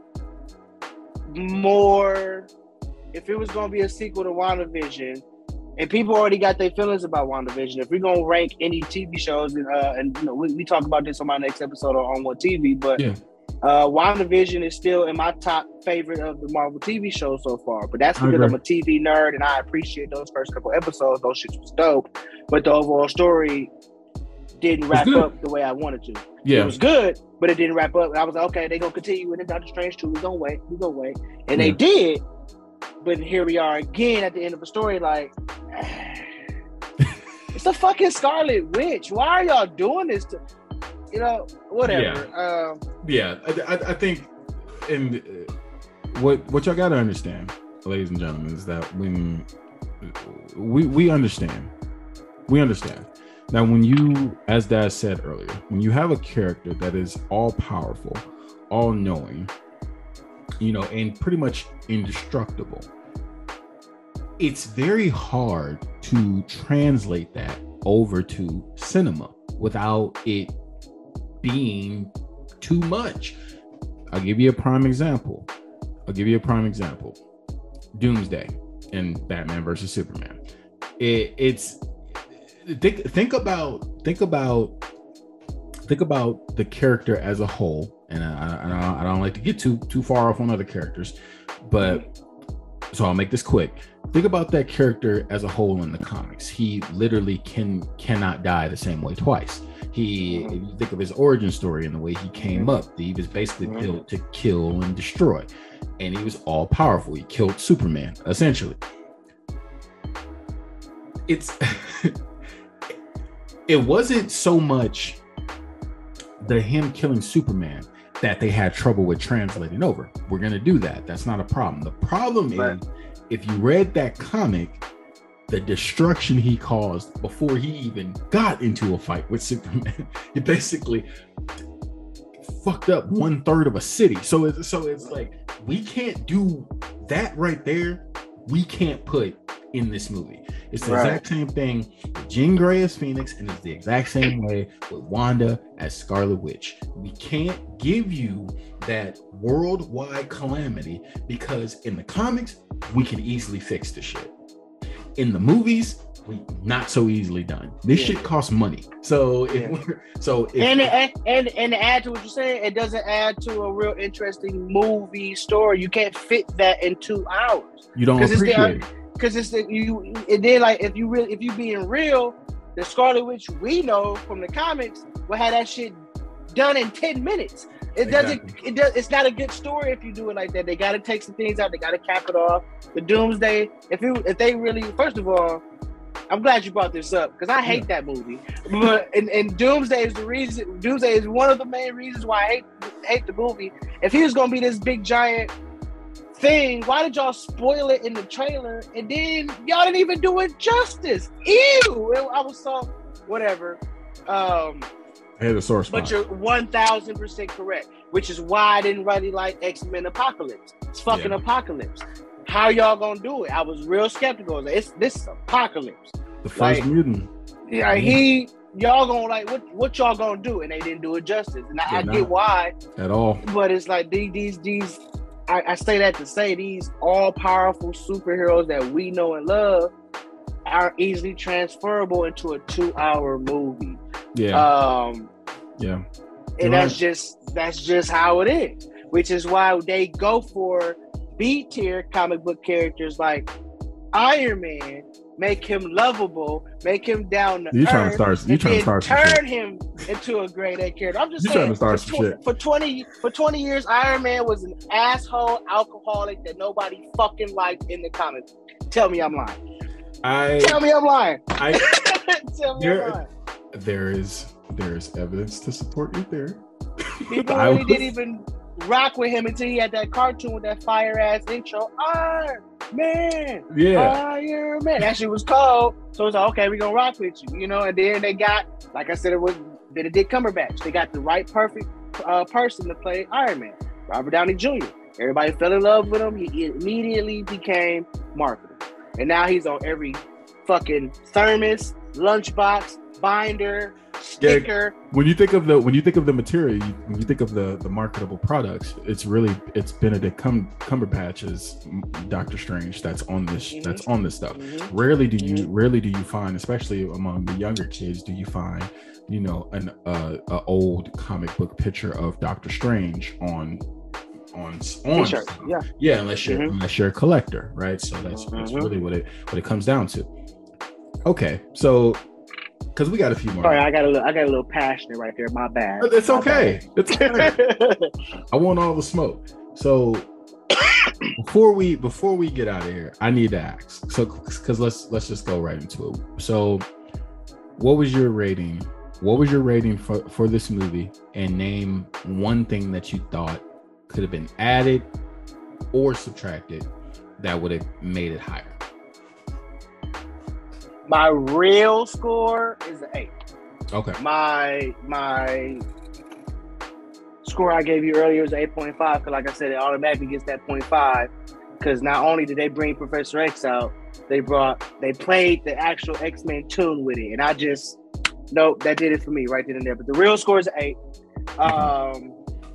more. If it was going to be a sequel to WandaVision, and people already got their feelings about WandaVision, if we're going to rank any T V shows, and, uh, and you know, we, we talk about this on my next episode on One T V, but yeah. uh, WandaVision is still in my top favorite of the Marvel T V shows so far. But that's because I'm a T V nerd and I appreciate those first couple episodes. Those shits was dope. But the overall story didn't wrap up the way I wanted to. Yeah. It was good, but it didn't wrap up. And I was like, okay, they're going to continue with it. Doctor Strange two. We're going to wait. We're going to wait. And yeah. they did. But here we are again at the end of the story. Like, it's a fucking Scarlet Witch. Why are y'all doing this to, you know, whatever. Yeah, um, yeah. I, I, I think, and uh, what what y'all got to understand, ladies and gentlemen, is that when we we understand, we understand. Now, when you, as Dad said earlier, when you have a character that is all powerful, all knowing, you know, and pretty much indestructible, it's very hard to translate that over to cinema without it being too much. I'll give you a prime example. I'll give you a prime example. Doomsday in Batman versus Superman. It, it's think think about think about think about the character as a whole. And I, I, I don't like to get too too far off on other characters, but so I'll make this quick. Think about that character as a whole in the comics. He literally can cannot die the same way twice. He, if you think of his origin story and the way he came up, he was basically built to kill and destroy, and he was all powerful. He killed Superman, essentially. It's it wasn't so much the him killing Superman that they had trouble with translating over. We're gonna do that. That's not a problem. The problem right. is if you read that comic, the destruction he caused before he even got into a fight with Superman, he basically fucked up one third of a city. So it's so it's like we can't do that right there. We can't put in this movie. It's the right. exact same thing with Jean Grey as Phoenix, and it's the exact same way with Wanda as Scarlet Witch. We can't give you that worldwide calamity because in the comics, we can easily fix the shit. In the movies, we not so easily done. This yeah. shit costs money. So if yeah. we're so if, and, and and and to add to what you're saying, it doesn't add to a real interesting movie story. You can't fit that in two hours. You don't appreciate it. Because it's the you and then like if you really if you being real, the Scarlet Witch we know from the comics will have that shit done in ten minutes. It exactly. doesn't it does it's not a good story if you do it like that. They gotta take some things out, they gotta cap it off. The Doomsday, if you if they really first of all, I'm glad you brought this up because I hate yeah. that movie. But and, and Doomsday is the reason Doomsday is one of the main reasons why I hate hate the movie. If he was gonna be this big giant thing, why did y'all spoil it in the trailer and then y'all didn't even do it justice? Ew! It, I was so whatever. Um, I had a source. But you're one thousand percent correct, which is why I didn't really like X-Men Apocalypse. It's fucking yeah. Apocalypse. How y'all gonna do it? I was real skeptical. I was like, it's this is Apocalypse. The first like, mutant. Yeah, he y'all gonna like what what y'all gonna do? And they didn't do it justice. And I, I get why at all. But it's like these these these I, I say that to say these all-powerful superheroes that we know and love are easily transferable into a two-hour movie. Yeah. Um, yeah. And that's just that's just how it is. Which is why they go for B-tier comic book characters like Iron Man, make him lovable, make him down to you earth, trying to start you trying to start turn him into a grade A character. I'm just you saying trying to start for, some tw- shit. for twenty for twenty years, Iron Man was an asshole alcoholic that nobody fucking liked in the comics. Tell me I'm lying. I tell me I'm lying. I tell me there, I'm lying. There is there is evidence to support you there. People really was... didn't even rock with him until he had that cartoon with that fire ass intro. Iron Man, yeah, Iron Man. That shit was cold. So it's like, okay, we're gonna rock with you, you know. And then they got, like I said, it was Benedict Cumberbatch. They got the right, perfect uh, person to play Iron Man, Robert Downey Junior Everybody fell in love with him. He immediately became marketable, and now he's on every fucking thermos, lunchbox, binder, sticker. Yeah, when you think of the when you think of the material, you, when you think of the the marketable products, it's really it's Benedict Cum, Cumberbatch as Doctor Strange that's on this mm-hmm. that's on this stuff. Mm-hmm. Rarely do you mm-hmm. rarely do you find, especially among the younger kids, do you find you know an uh, a old comic book picture of Doctor Strange on on on T-shirt. yeah yeah unless you're mm-hmm. unless you're a collector, right? So that's mm-hmm. that's really what it what it comes down to. Okay, so. Because we got a few more. Sorry, I got a little, I got a little passionate right there. My bad. It's My okay. Bad. It's okay. I want all the smoke. So before we before we get out of here, I need to ask. So because let's let's just go right into it. So, what was your rating? What was your rating for for this movie? And name one thing that you thought could have been added or subtracted that would have made it higher. My real score is an eight. Okay. My my score I gave you earlier was eight point five because, like I said, it automatically gets that point five. Because not only did they bring Professor X out, they brought they played the actual X-Men tune with it, and I just nope, that did it for me right then and there. But the real score is an eight. Um,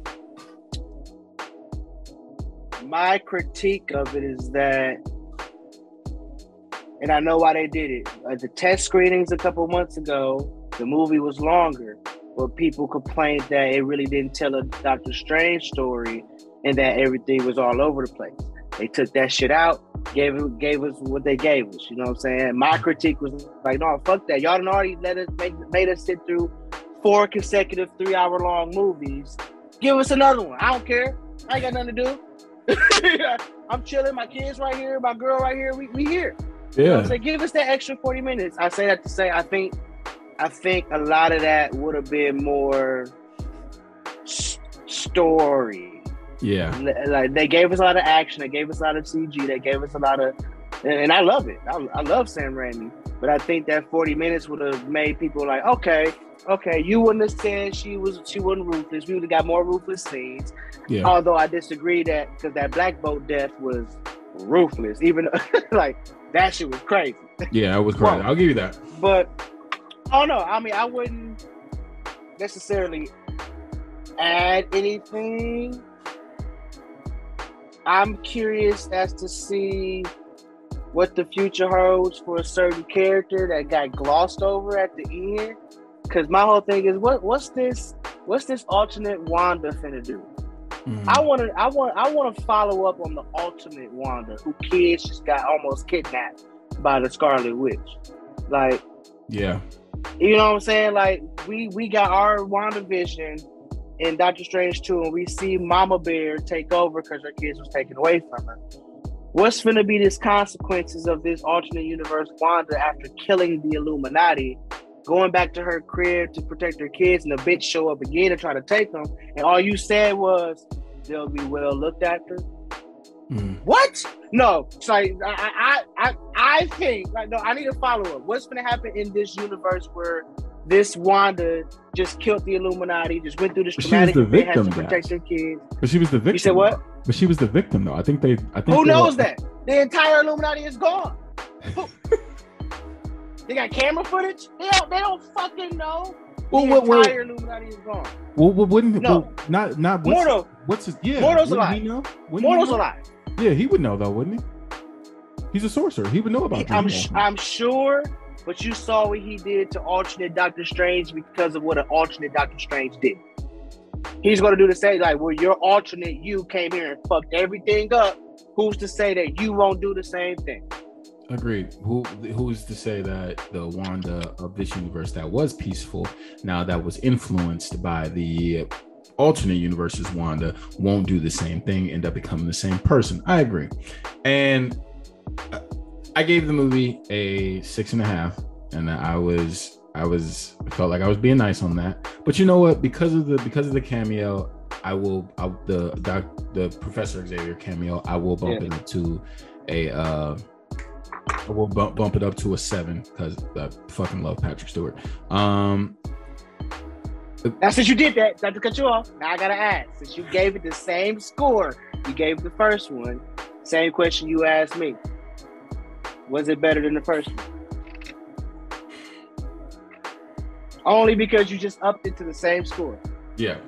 my critique of it is that. And I know why they did it. At the test screenings a couple months ago, the movie was longer, but people complained that it really didn't tell a Doctor Strange story and that everything was all over the place. They took that shit out, gave it, gave us what they gave us. You know what I'm saying? My critique was like, no, fuck that. Y'all done already let us make, made us sit through four consecutive three-hour-long movies. Give us another one. I don't care. I ain't got nothing to do. I'm chilling. My kids right here. My girl right here. We we here. Yeah. You know what I'm saying? Give us that extra forty minutes. I say that to say I think I think a lot of that would have been more s- story. Yeah. Like they gave us a lot of action. They gave us a lot of C G. They gave us a lot of, and, and I love it. I, I love Sam Raimi. But I think that forty minutes would have made people like, okay, okay, you wouldn't have said she was she wasn't ruthless. We would have got more ruthless scenes. Yeah. Although I disagree that because that Black Bolt death was ruthless. Even like that shit was crazy. Yeah, it was crazy. I'll give you that. But oh no, I mean I wouldn't necessarily add anything. I'm curious as to see what the future holds for a certain character that got glossed over at the end. Because my whole thing is, what what's this? What's this alternate Wanda finna do? Mm. I want to, I want, I want to follow up on the alternate Wanda, who kids just got almost kidnapped by the Scarlet Witch. Like, yeah, you know what I'm saying? Like, we we got our WandaVision in Doctor Strange two, and we see Mama Bear take over because her kids was taken away from her. What's going to be the consequences of this alternate universe Wanda after killing the Illuminati, going back to her crib to protect her kids, and the bitch show up again and try to take them, and all you said was they'll be well looked after? Mm. What? No. So I, I, I, I think like no. I need a follow up. What's going to happen in this universe where this Wanda just killed the Illuminati, just went through this traumatic event, had to protect their kids? But she was the victim. You said what? But she was the victim, though. I think they. I think who they knows were... that the entire Illuminati is gone. They got camera footage. They don't. They don't fucking know. Well, the what, entire what, Illuminati is gone. Well, what wouldn't? No, well, not not. What's, Mordo. What's his? Yeah, Mordo's alive. He know? Mordo's alive. Yeah, he would know though, wouldn't he? He's a sorcerer. He would know about. I'm sh- I'm sure. But you saw what he did to alternate Doctor Strange because of what an alternate Doctor Strange did. He's going to do the same. Like, well, your alternate you came here and fucked everything up. Who's to say that you won't do the same thing? Agreed. Who Who's to say that the Wanda of this universe that was peaceful, now that was influenced by the alternate universe's Wanda, won't do the same thing, end up becoming the same person? I agree. And I gave the movie a six and a half, and I was, I was, felt like I was being nice on that. But you know what? Because of the, because of the cameo, I will, I, the doc, the Professor Xavier cameo, I will bump yeah. it up to a, uh, I will bump, bump it up to a seven because I fucking love Patrick Stewart. Um, now, since you did that, not to cut you off, now I gotta ask. Since you gave it the same score you gave the first one, same question you asked me. Was it better than the first one? Only because you just upped it to the same score. Yeah.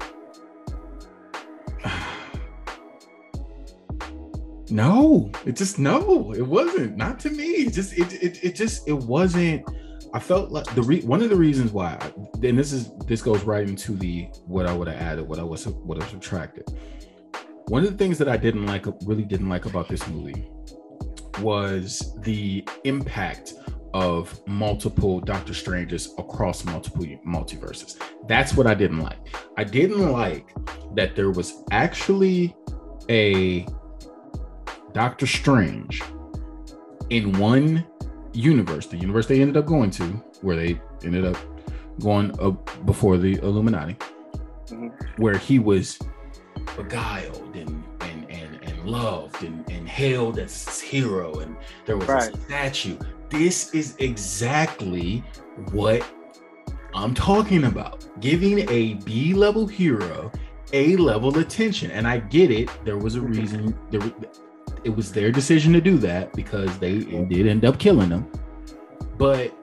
No, it just no, it wasn't. Not to me. It just it it, it just it wasn't. I felt like the re, one of the reasons why, I, and this is this goes right into the what I would have added, what I was what I subtracted. One of the things that I didn't like, really didn't like about this movie, was the impact of multiple Doctor Stranges across multiple multiverses. That's what I didn't like. I didn't like that there was actually a Doctor Strange in one universe, the universe they ended up going to, where they ended up going up before the Illuminati, mm-hmm. where he was beguiled and and and, and loved and, and hailed as his hero, and there was right. a statue. This is exactly what I'm talking about. Giving a B-level hero A-level attention. And I get it. There was a reason. There, it was their decision to do that because they did end up killing them. But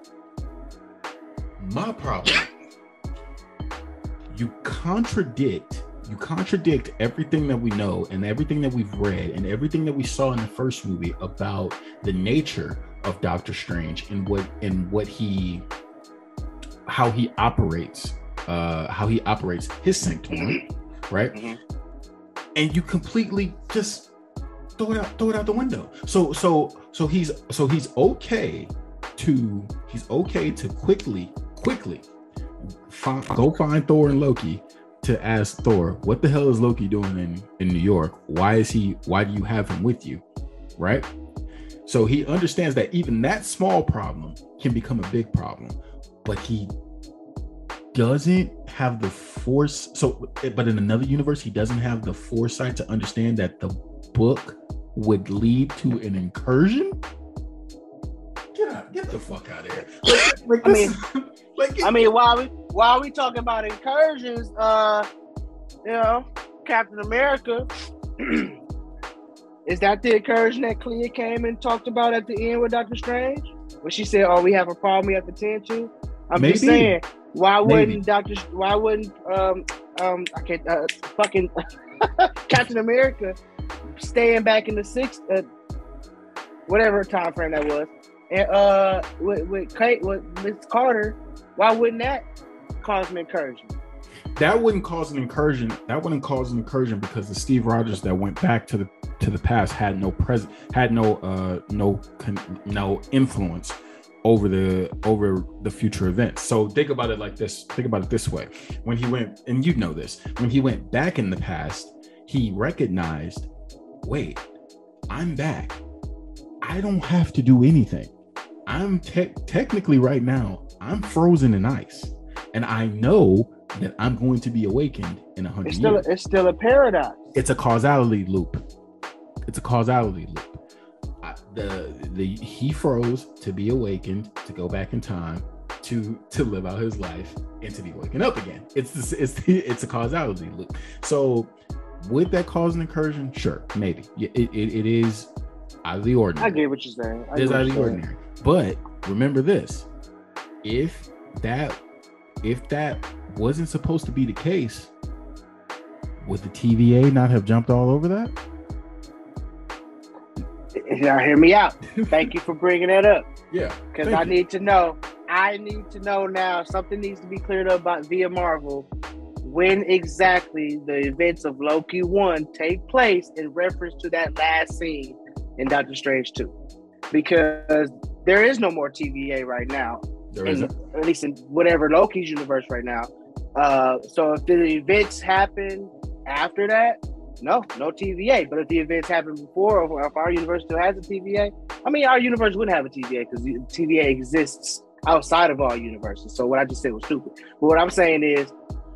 my problem, you contradict You contradict everything that we know and everything that we've read and everything that we saw in the first movie about the nature of Doctor Strange and what and what he, how he operates, uh, how he operates his sanctum, right? Mm-hmm. And you completely just throw it out, throw it out the window. So so so he's so he's okay to he's okay to quickly quickly find, go find Thor and Loki to ask Thor, what the hell is Loki doing in, in New York? Why is he, why do you have him with you? Right? So he understands that even that small problem can become a big problem, but he doesn't have the force. So, but in another universe, he doesn't have the foresight to understand that the book would lead to an incursion. Get out, get the fuck out of here. Like, like I mean, like, I mean, while we while we talking about incursions, uh, you know, Captain America, is that the incursion that Clea came and talked about at the end with Doctor Strange? When she said, "Oh, we have a problem we have to tend to." I'm Maybe. just saying, why Maybe. wouldn't Doctor? Why wouldn't um um I can't uh, fucking Captain America staying back in the sixth, uh, whatever time frame that was, and uh with with Kate with Miss Carter, why wouldn't that cause an incursion? That wouldn't cause an incursion. That wouldn't cause an incursion because the Steve Rogers that went back to the to the past had no present, had no uh no con- no influence over the over the future events. So think about it like this. Think about it this way. When he went, and you know this, when he went back in the past, he recognized, wait, I'm back. I don't have to do anything. I'm te- technically right now, I'm frozen in ice, and I know that I'm going to be awakened in a hundred It's still years. a, it's still a paradox. It's a causality loop. It's a causality loop. I, the the he froze to be awakened, to go back in time, to to live out his life, and to be waking up again. It's this, it's it's a causality loop. So would that cause an incursion? Sure, maybe. It it, it is out of the ordinary. I get what you're saying. I It is get out what of the you're saying. ordinary. But remember this: if that if that wasn't supposed to be the case, would the T V A not have jumped all over that? Now hear me out. Thank you for bringing that up, Yeah, because thank I you. need to know. I need to know now. Something needs to be cleared up about via Marvel. When exactly the events of Loki one take place in reference to that last scene in Doctor Strange two, because there is no more T V A right now. There in, isn't. at least in whatever Loki's universe right now. Uh, so if the events happen after that, no, no T V A. But if the events happen before, or if our universe still has a T V A, I mean, our universe wouldn't have a T V A because the T V A exists outside of all universes. So what I just said was stupid. But what I'm saying is,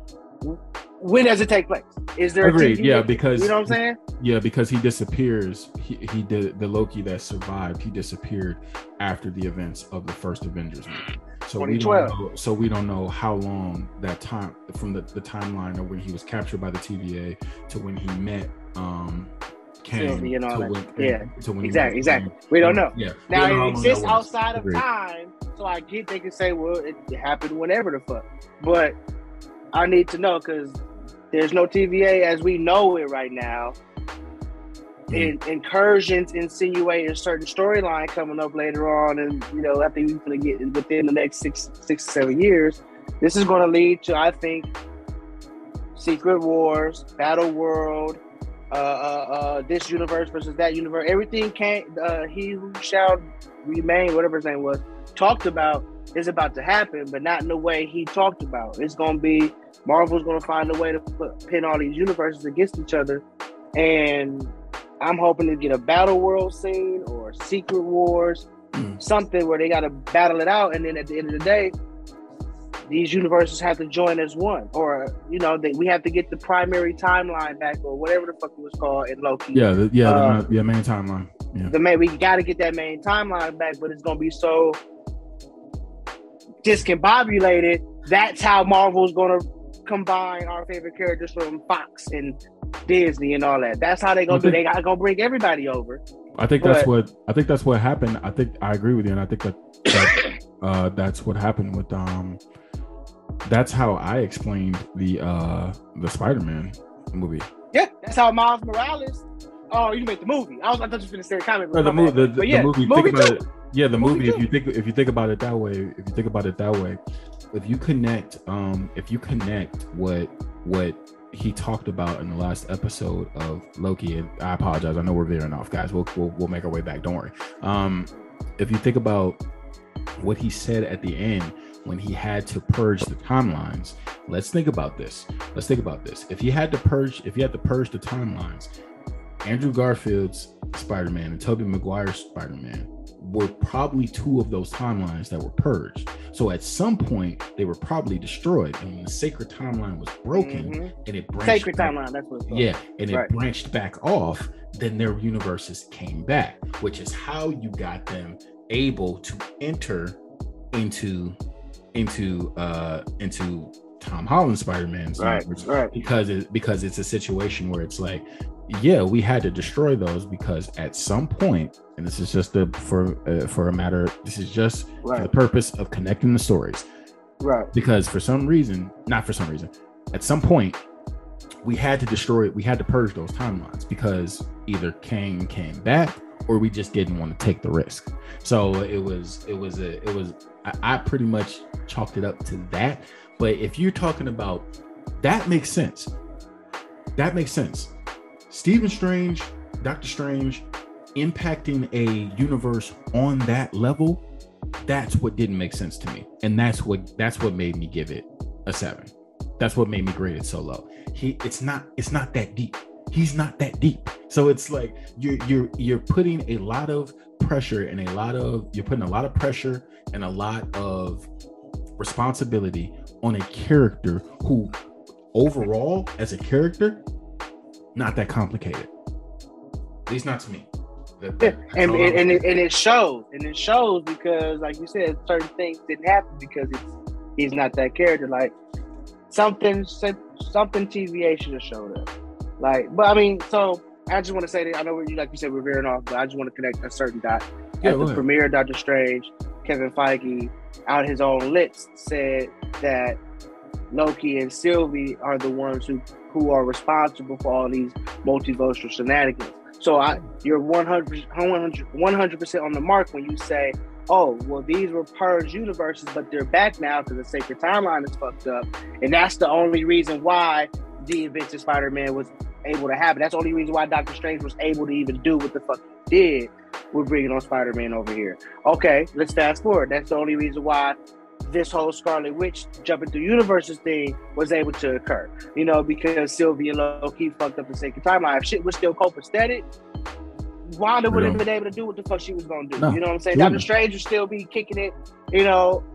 when does it take place? Is there Agreed. a T V A? Yeah, because You know what I'm saying? Yeah, because he disappears. He he did the Loki that survived. He disappeared after the events of the first Avengers movie. So we don't know. So we don't know how long that time from the, the timeline of when he was captured by the T V A to when he met um Kang. Sylvie and all to that. when, Yeah. To when he Exactly, met, exactly. um, We don't know. Yeah. we Now don't know how it long exists that was. outside of Agreed. time, so I get they can say, well, it, it happened whenever the fuck. But I need to know because there's no T V A as we know it right now. Mm-hmm. In, incursions insinuate a certain storyline coming up later on, and you know I think we're gonna get within the next six, six, seven years. This is going to lead to, I think, Secret Wars, Battle World, uh, uh, uh, this universe versus that universe. Everything can't. Uh, he who shall remain, whatever his name was, talked about is about to happen, but not in the way he talked about. It's going to be Marvel's going to find a way to put, pin all these universes against each other, and I'm hoping to get a Battle World scene or Secret Wars, Mm. something where they got to battle it out, and then at the end of the day, these universes have to join as one, or you know, they, we have to get the primary timeline back, or whatever the fuck it was called in Loki. Yeah, the, yeah, Uh, the, yeah, main timeline. Yeah. The main, we got to get that main timeline back, but it's gonna be so discombobulated. That's how Marvel's gonna combine our favorite characters from Fox and Disney and all that. That's how they gonna do. They got gonna bring everybody over. I think But- that's what I think that's what happened. I think I agree with you, and I think that, that uh, that's what happened with um. That's how I explained the uh the Spider-Man movie. Yeah, that's how Miles Morales. Oh, you made the movie. I was I thought you were gonna say comic book. Or the, My mo- bad. the, the, But yeah, the movie. movie think about too. it. Yeah, the movie. Movie if too. you think if you think about it that way, if you think about it that way, if you connect, um, if you connect what what he talked about in the last episode of Loki, and I apologize, I know we're veering off, guys. We'll we'll, we'll make our way back. Don't worry. Um, if you think about what he said at the end, when he had to purge the timelines. Let's think about this. Let's think about this. If he had to purge, if he had to purge the timelines, Andrew Garfield's Spider-Man and Tobey Maguire's Spider-Man were probably two of those timelines that were purged. So at some point they were probably destroyed, and when the sacred timeline was broken, mm-hmm. and it branched sacred back, timeline, that's what it's called. Yeah, and it right. branched back off, then their universes came back, which is how you got them able to enter into into uh into Tom Holland's Spider-Man's right, universe, right. because it because it's a situation where it's like, yeah, we had to destroy those because at some point, and this is just a, for uh, for a matter, this is just right. for the purpose of connecting the stories, right? Because for some reason, not for some reason, at some point, we had to destroy it. We had to purge those timelines because either Kang came back or we just didn't want to take the risk. So it was, it was a, it was. I, I pretty much chalked it up to that. But if you're talking about, that makes sense. That makes sense. Stephen Strange, Doctor Strange, impacting a universe on that level, that's what didn't make sense to me. And that's what that's what made me give it a seven. That's what made me grade it so low. He it's not it's not that deep. He's not that deep. So it's like you're you're you're putting a lot of pressure and a lot of you're putting a lot of pressure and a lot of responsibility on a character who overall as a character, not that complicated. At least not to me. That, that, yeah, and and, and, it, and it shows, and it shows because, like you said, certain things didn't happen because it's he's not that character. Like something, something T V A should have showed up. Like, but I mean, so I just want to say that I know you, like you said, we're veering off, but I just want to connect a certain dot. Yeah, At the ahead. premiere of Doctor Strange, Kevin Feige, out his own lips, said that Loki and Sylvie are the ones who, who are responsible for all these multiversal shenanigans. So I, you're one hundred percent on the mark when you say, oh, well, these were purged universes, but they're back now because the sacred timeline is fucked up. And that's the only reason why the Adventures Spider-Man was able to happen. That's the only reason why Doctor Strange was able to even do what the fuck he did with bringing on Spider-Man over here. Okay, let's fast forward. That's the only reason why this whole Scarlet Witch jumping through universes thing was able to occur. You know, because Sylvie and Loki fucked up the sacred timeline. If shit was still copacetic, Wanda would have been able to do what the fuck she was going to do. No, you know what I'm saying? Doctor Strange would still be kicking it, you know,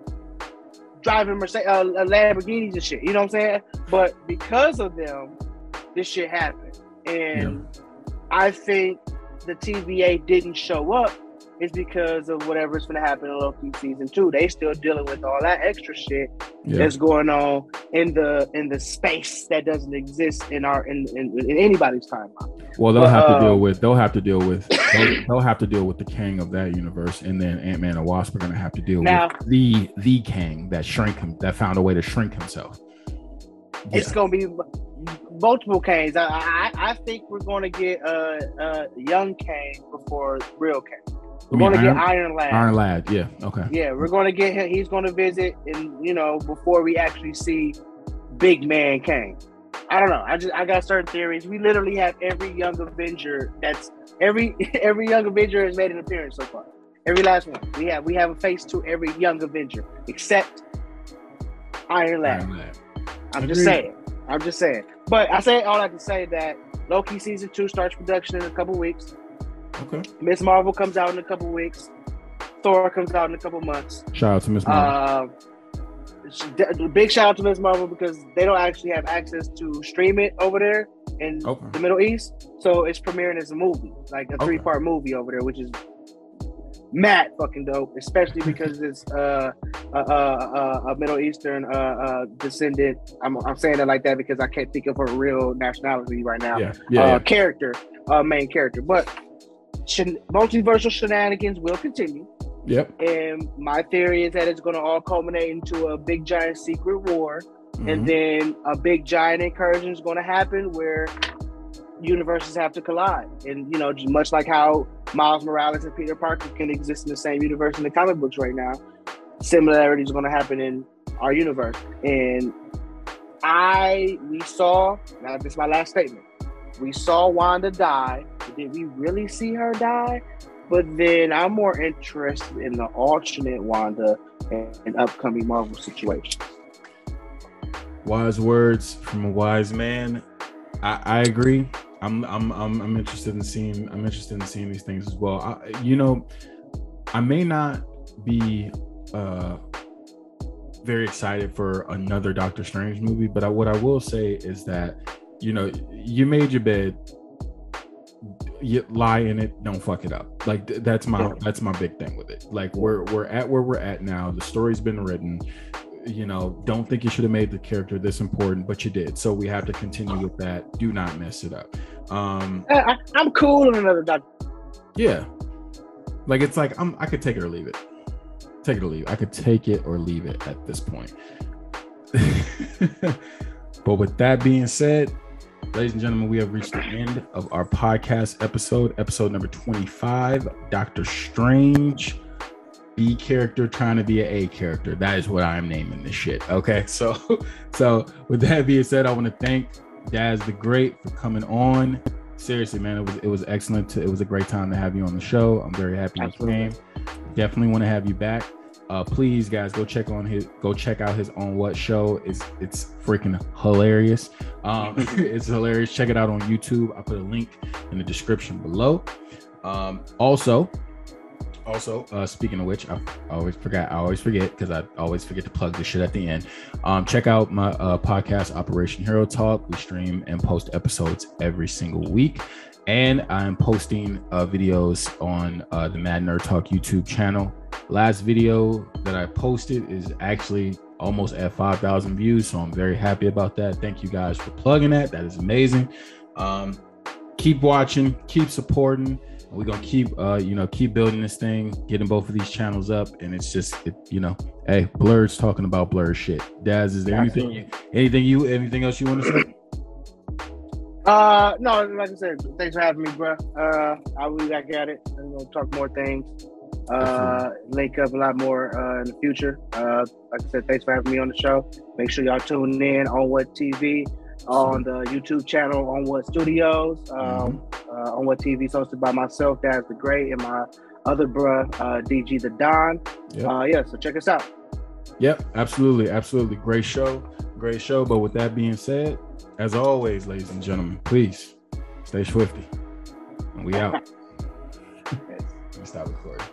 driving Mercedes, uh, Lamborghinis and shit. You know what I'm saying? But because of them, this shit happened. And yeah. I think the T V A didn't show up is because of whatever's going to happen in Loki season two. They still dealing with all that extra shit yeah. that's going on in the in the space that doesn't exist in our in, in, in anybody's timeline. Well, they'll but, have to uh, deal with they'll have to deal with they'll, they'll have to deal with the Kang of that universe, and then Ant-Man and Wasp are going to have to deal now, with the the Kang that shrank him that found a way to shrink himself. Yeah. It's going to be multiple Kangs. I, I I think we're going to get a uh, uh, young Kang before real Kang. We're going to get Iron Lad. Iron Lad, yeah, okay. Yeah, we're going to get him. He's going to visit, and you know, before we actually see Big Man Kang. I don't know. I just I got certain theories. We literally have every young Avenger. That's every every young Avenger has made an appearance so far. Every last one. We have we have a face to every young Avenger except Iron Lad. Iron Lad. I'm just saying. I'm just saying. But I say all I can say that Loki season two starts production in a couple weeks. Okay. Miss Marvel comes out in a couple weeks. Thor comes out in a couple months. Shout out to Miss Marvel. Uh, big shout out to Miss Marvel because they don't actually have access to stream it over there in okay. the Middle East. So it's premiering as a movie, like a okay. three part movie over there, which is mad fucking dope, especially because it's uh, a, a, a Middle Eastern uh, uh, descendant. I'm, I'm saying it like that because I can't think of her real nationality right now. Yeah, yeah, uh, yeah. Character, uh, main character, but. Shen- multiversal shenanigans will continue. Yep. And my theory is that it's going to all culminate into a big giant secret war, mm-hmm. and then a big giant incursion is going to happen where universes have to collide. And you know, just much like how Miles Morales and Peter Parker can exist in the same universe in the comic books right now, similarity is going to happen in our universe. And I, we saw. Now, this is my last statement. We saw Wanda die. Did we really see her die? But then I'm more interested in the alternate Wanda in, in upcoming Marvel situations. Wise words from a wise man. I, I agree. I'm, I'm I'm I'm interested in seeing I'm interested in seeing these things as well. I, you know, I may not be uh, very excited for another Doctor Strange movie, but I, what I will say is that, you know, you made your bed, you lie in it, don't fuck it up. Like that's my yeah. that's my big thing with it. Like we're we're at where we're at now. The story's been written. You know, don't think you should have made the character this important, but you did. So we have to continue with that. Do not mess it up. Um, I, I'm cool on another Doctor. Yeah, like it's like I'm. I could take it or leave it. Take it or leave it. I could take it or leave it at this point. But with that being said, ladies and gentlemen, we have reached the end of our podcast episode, episode number twenty-five. Doctor Strange. B character trying to be an A character. That is what I'm naming this shit. Okay, so so with that being said, I want to thank Daz the Great for coming on. Seriously, man, it was it was excellent. To, it was a great time to have you on the show. I'm very happy you came. Definitely want to have you back. Uh, please, guys, go check on his go check out his On What show. It's it's freaking hilarious. Um, it's hilarious. Check it out on YouTube. I put a link in the description below. Um, also. Also, uh, speaking of which, I, I always forgot. I always forget because I always forget to plug this shit at the end. Um, check out my uh, podcast, Operation Hero Talk. We stream and post episodes every single week, and I'm posting uh, videos on uh, the Mad Nerd Talk YouTube channel. Last video that I posted is actually almost at five thousand views, so I'm very happy about that. Thank you guys for plugging that. That is amazing. Um, keep watching, keep supporting. We're gonna keep uh you know keep building this thing, getting both of these channels up, and it's just it, you know hey, Blur's talking about Blur shit. Daz, is there anything you, anything you anything else you want to say? Uh no, like I said, thanks for having me, bro. Uh I'll be back at it and we'll talk more things. Uh link up a lot more uh in the future. Uh like I said, thanks for having me on the show. Make sure y'all tune in on What T V, on the YouTube channel On What Studios. Um mm-hmm. Uh, On What T V is hosted by myself, Daz the Great, and my other bruh, uh, D G the Don. Yep. Uh, yeah, so check us out. Yep, absolutely, absolutely. Great show, great show. But with that being said, as always, ladies and gentlemen, please stay swifty. And we out. Let me stop recording.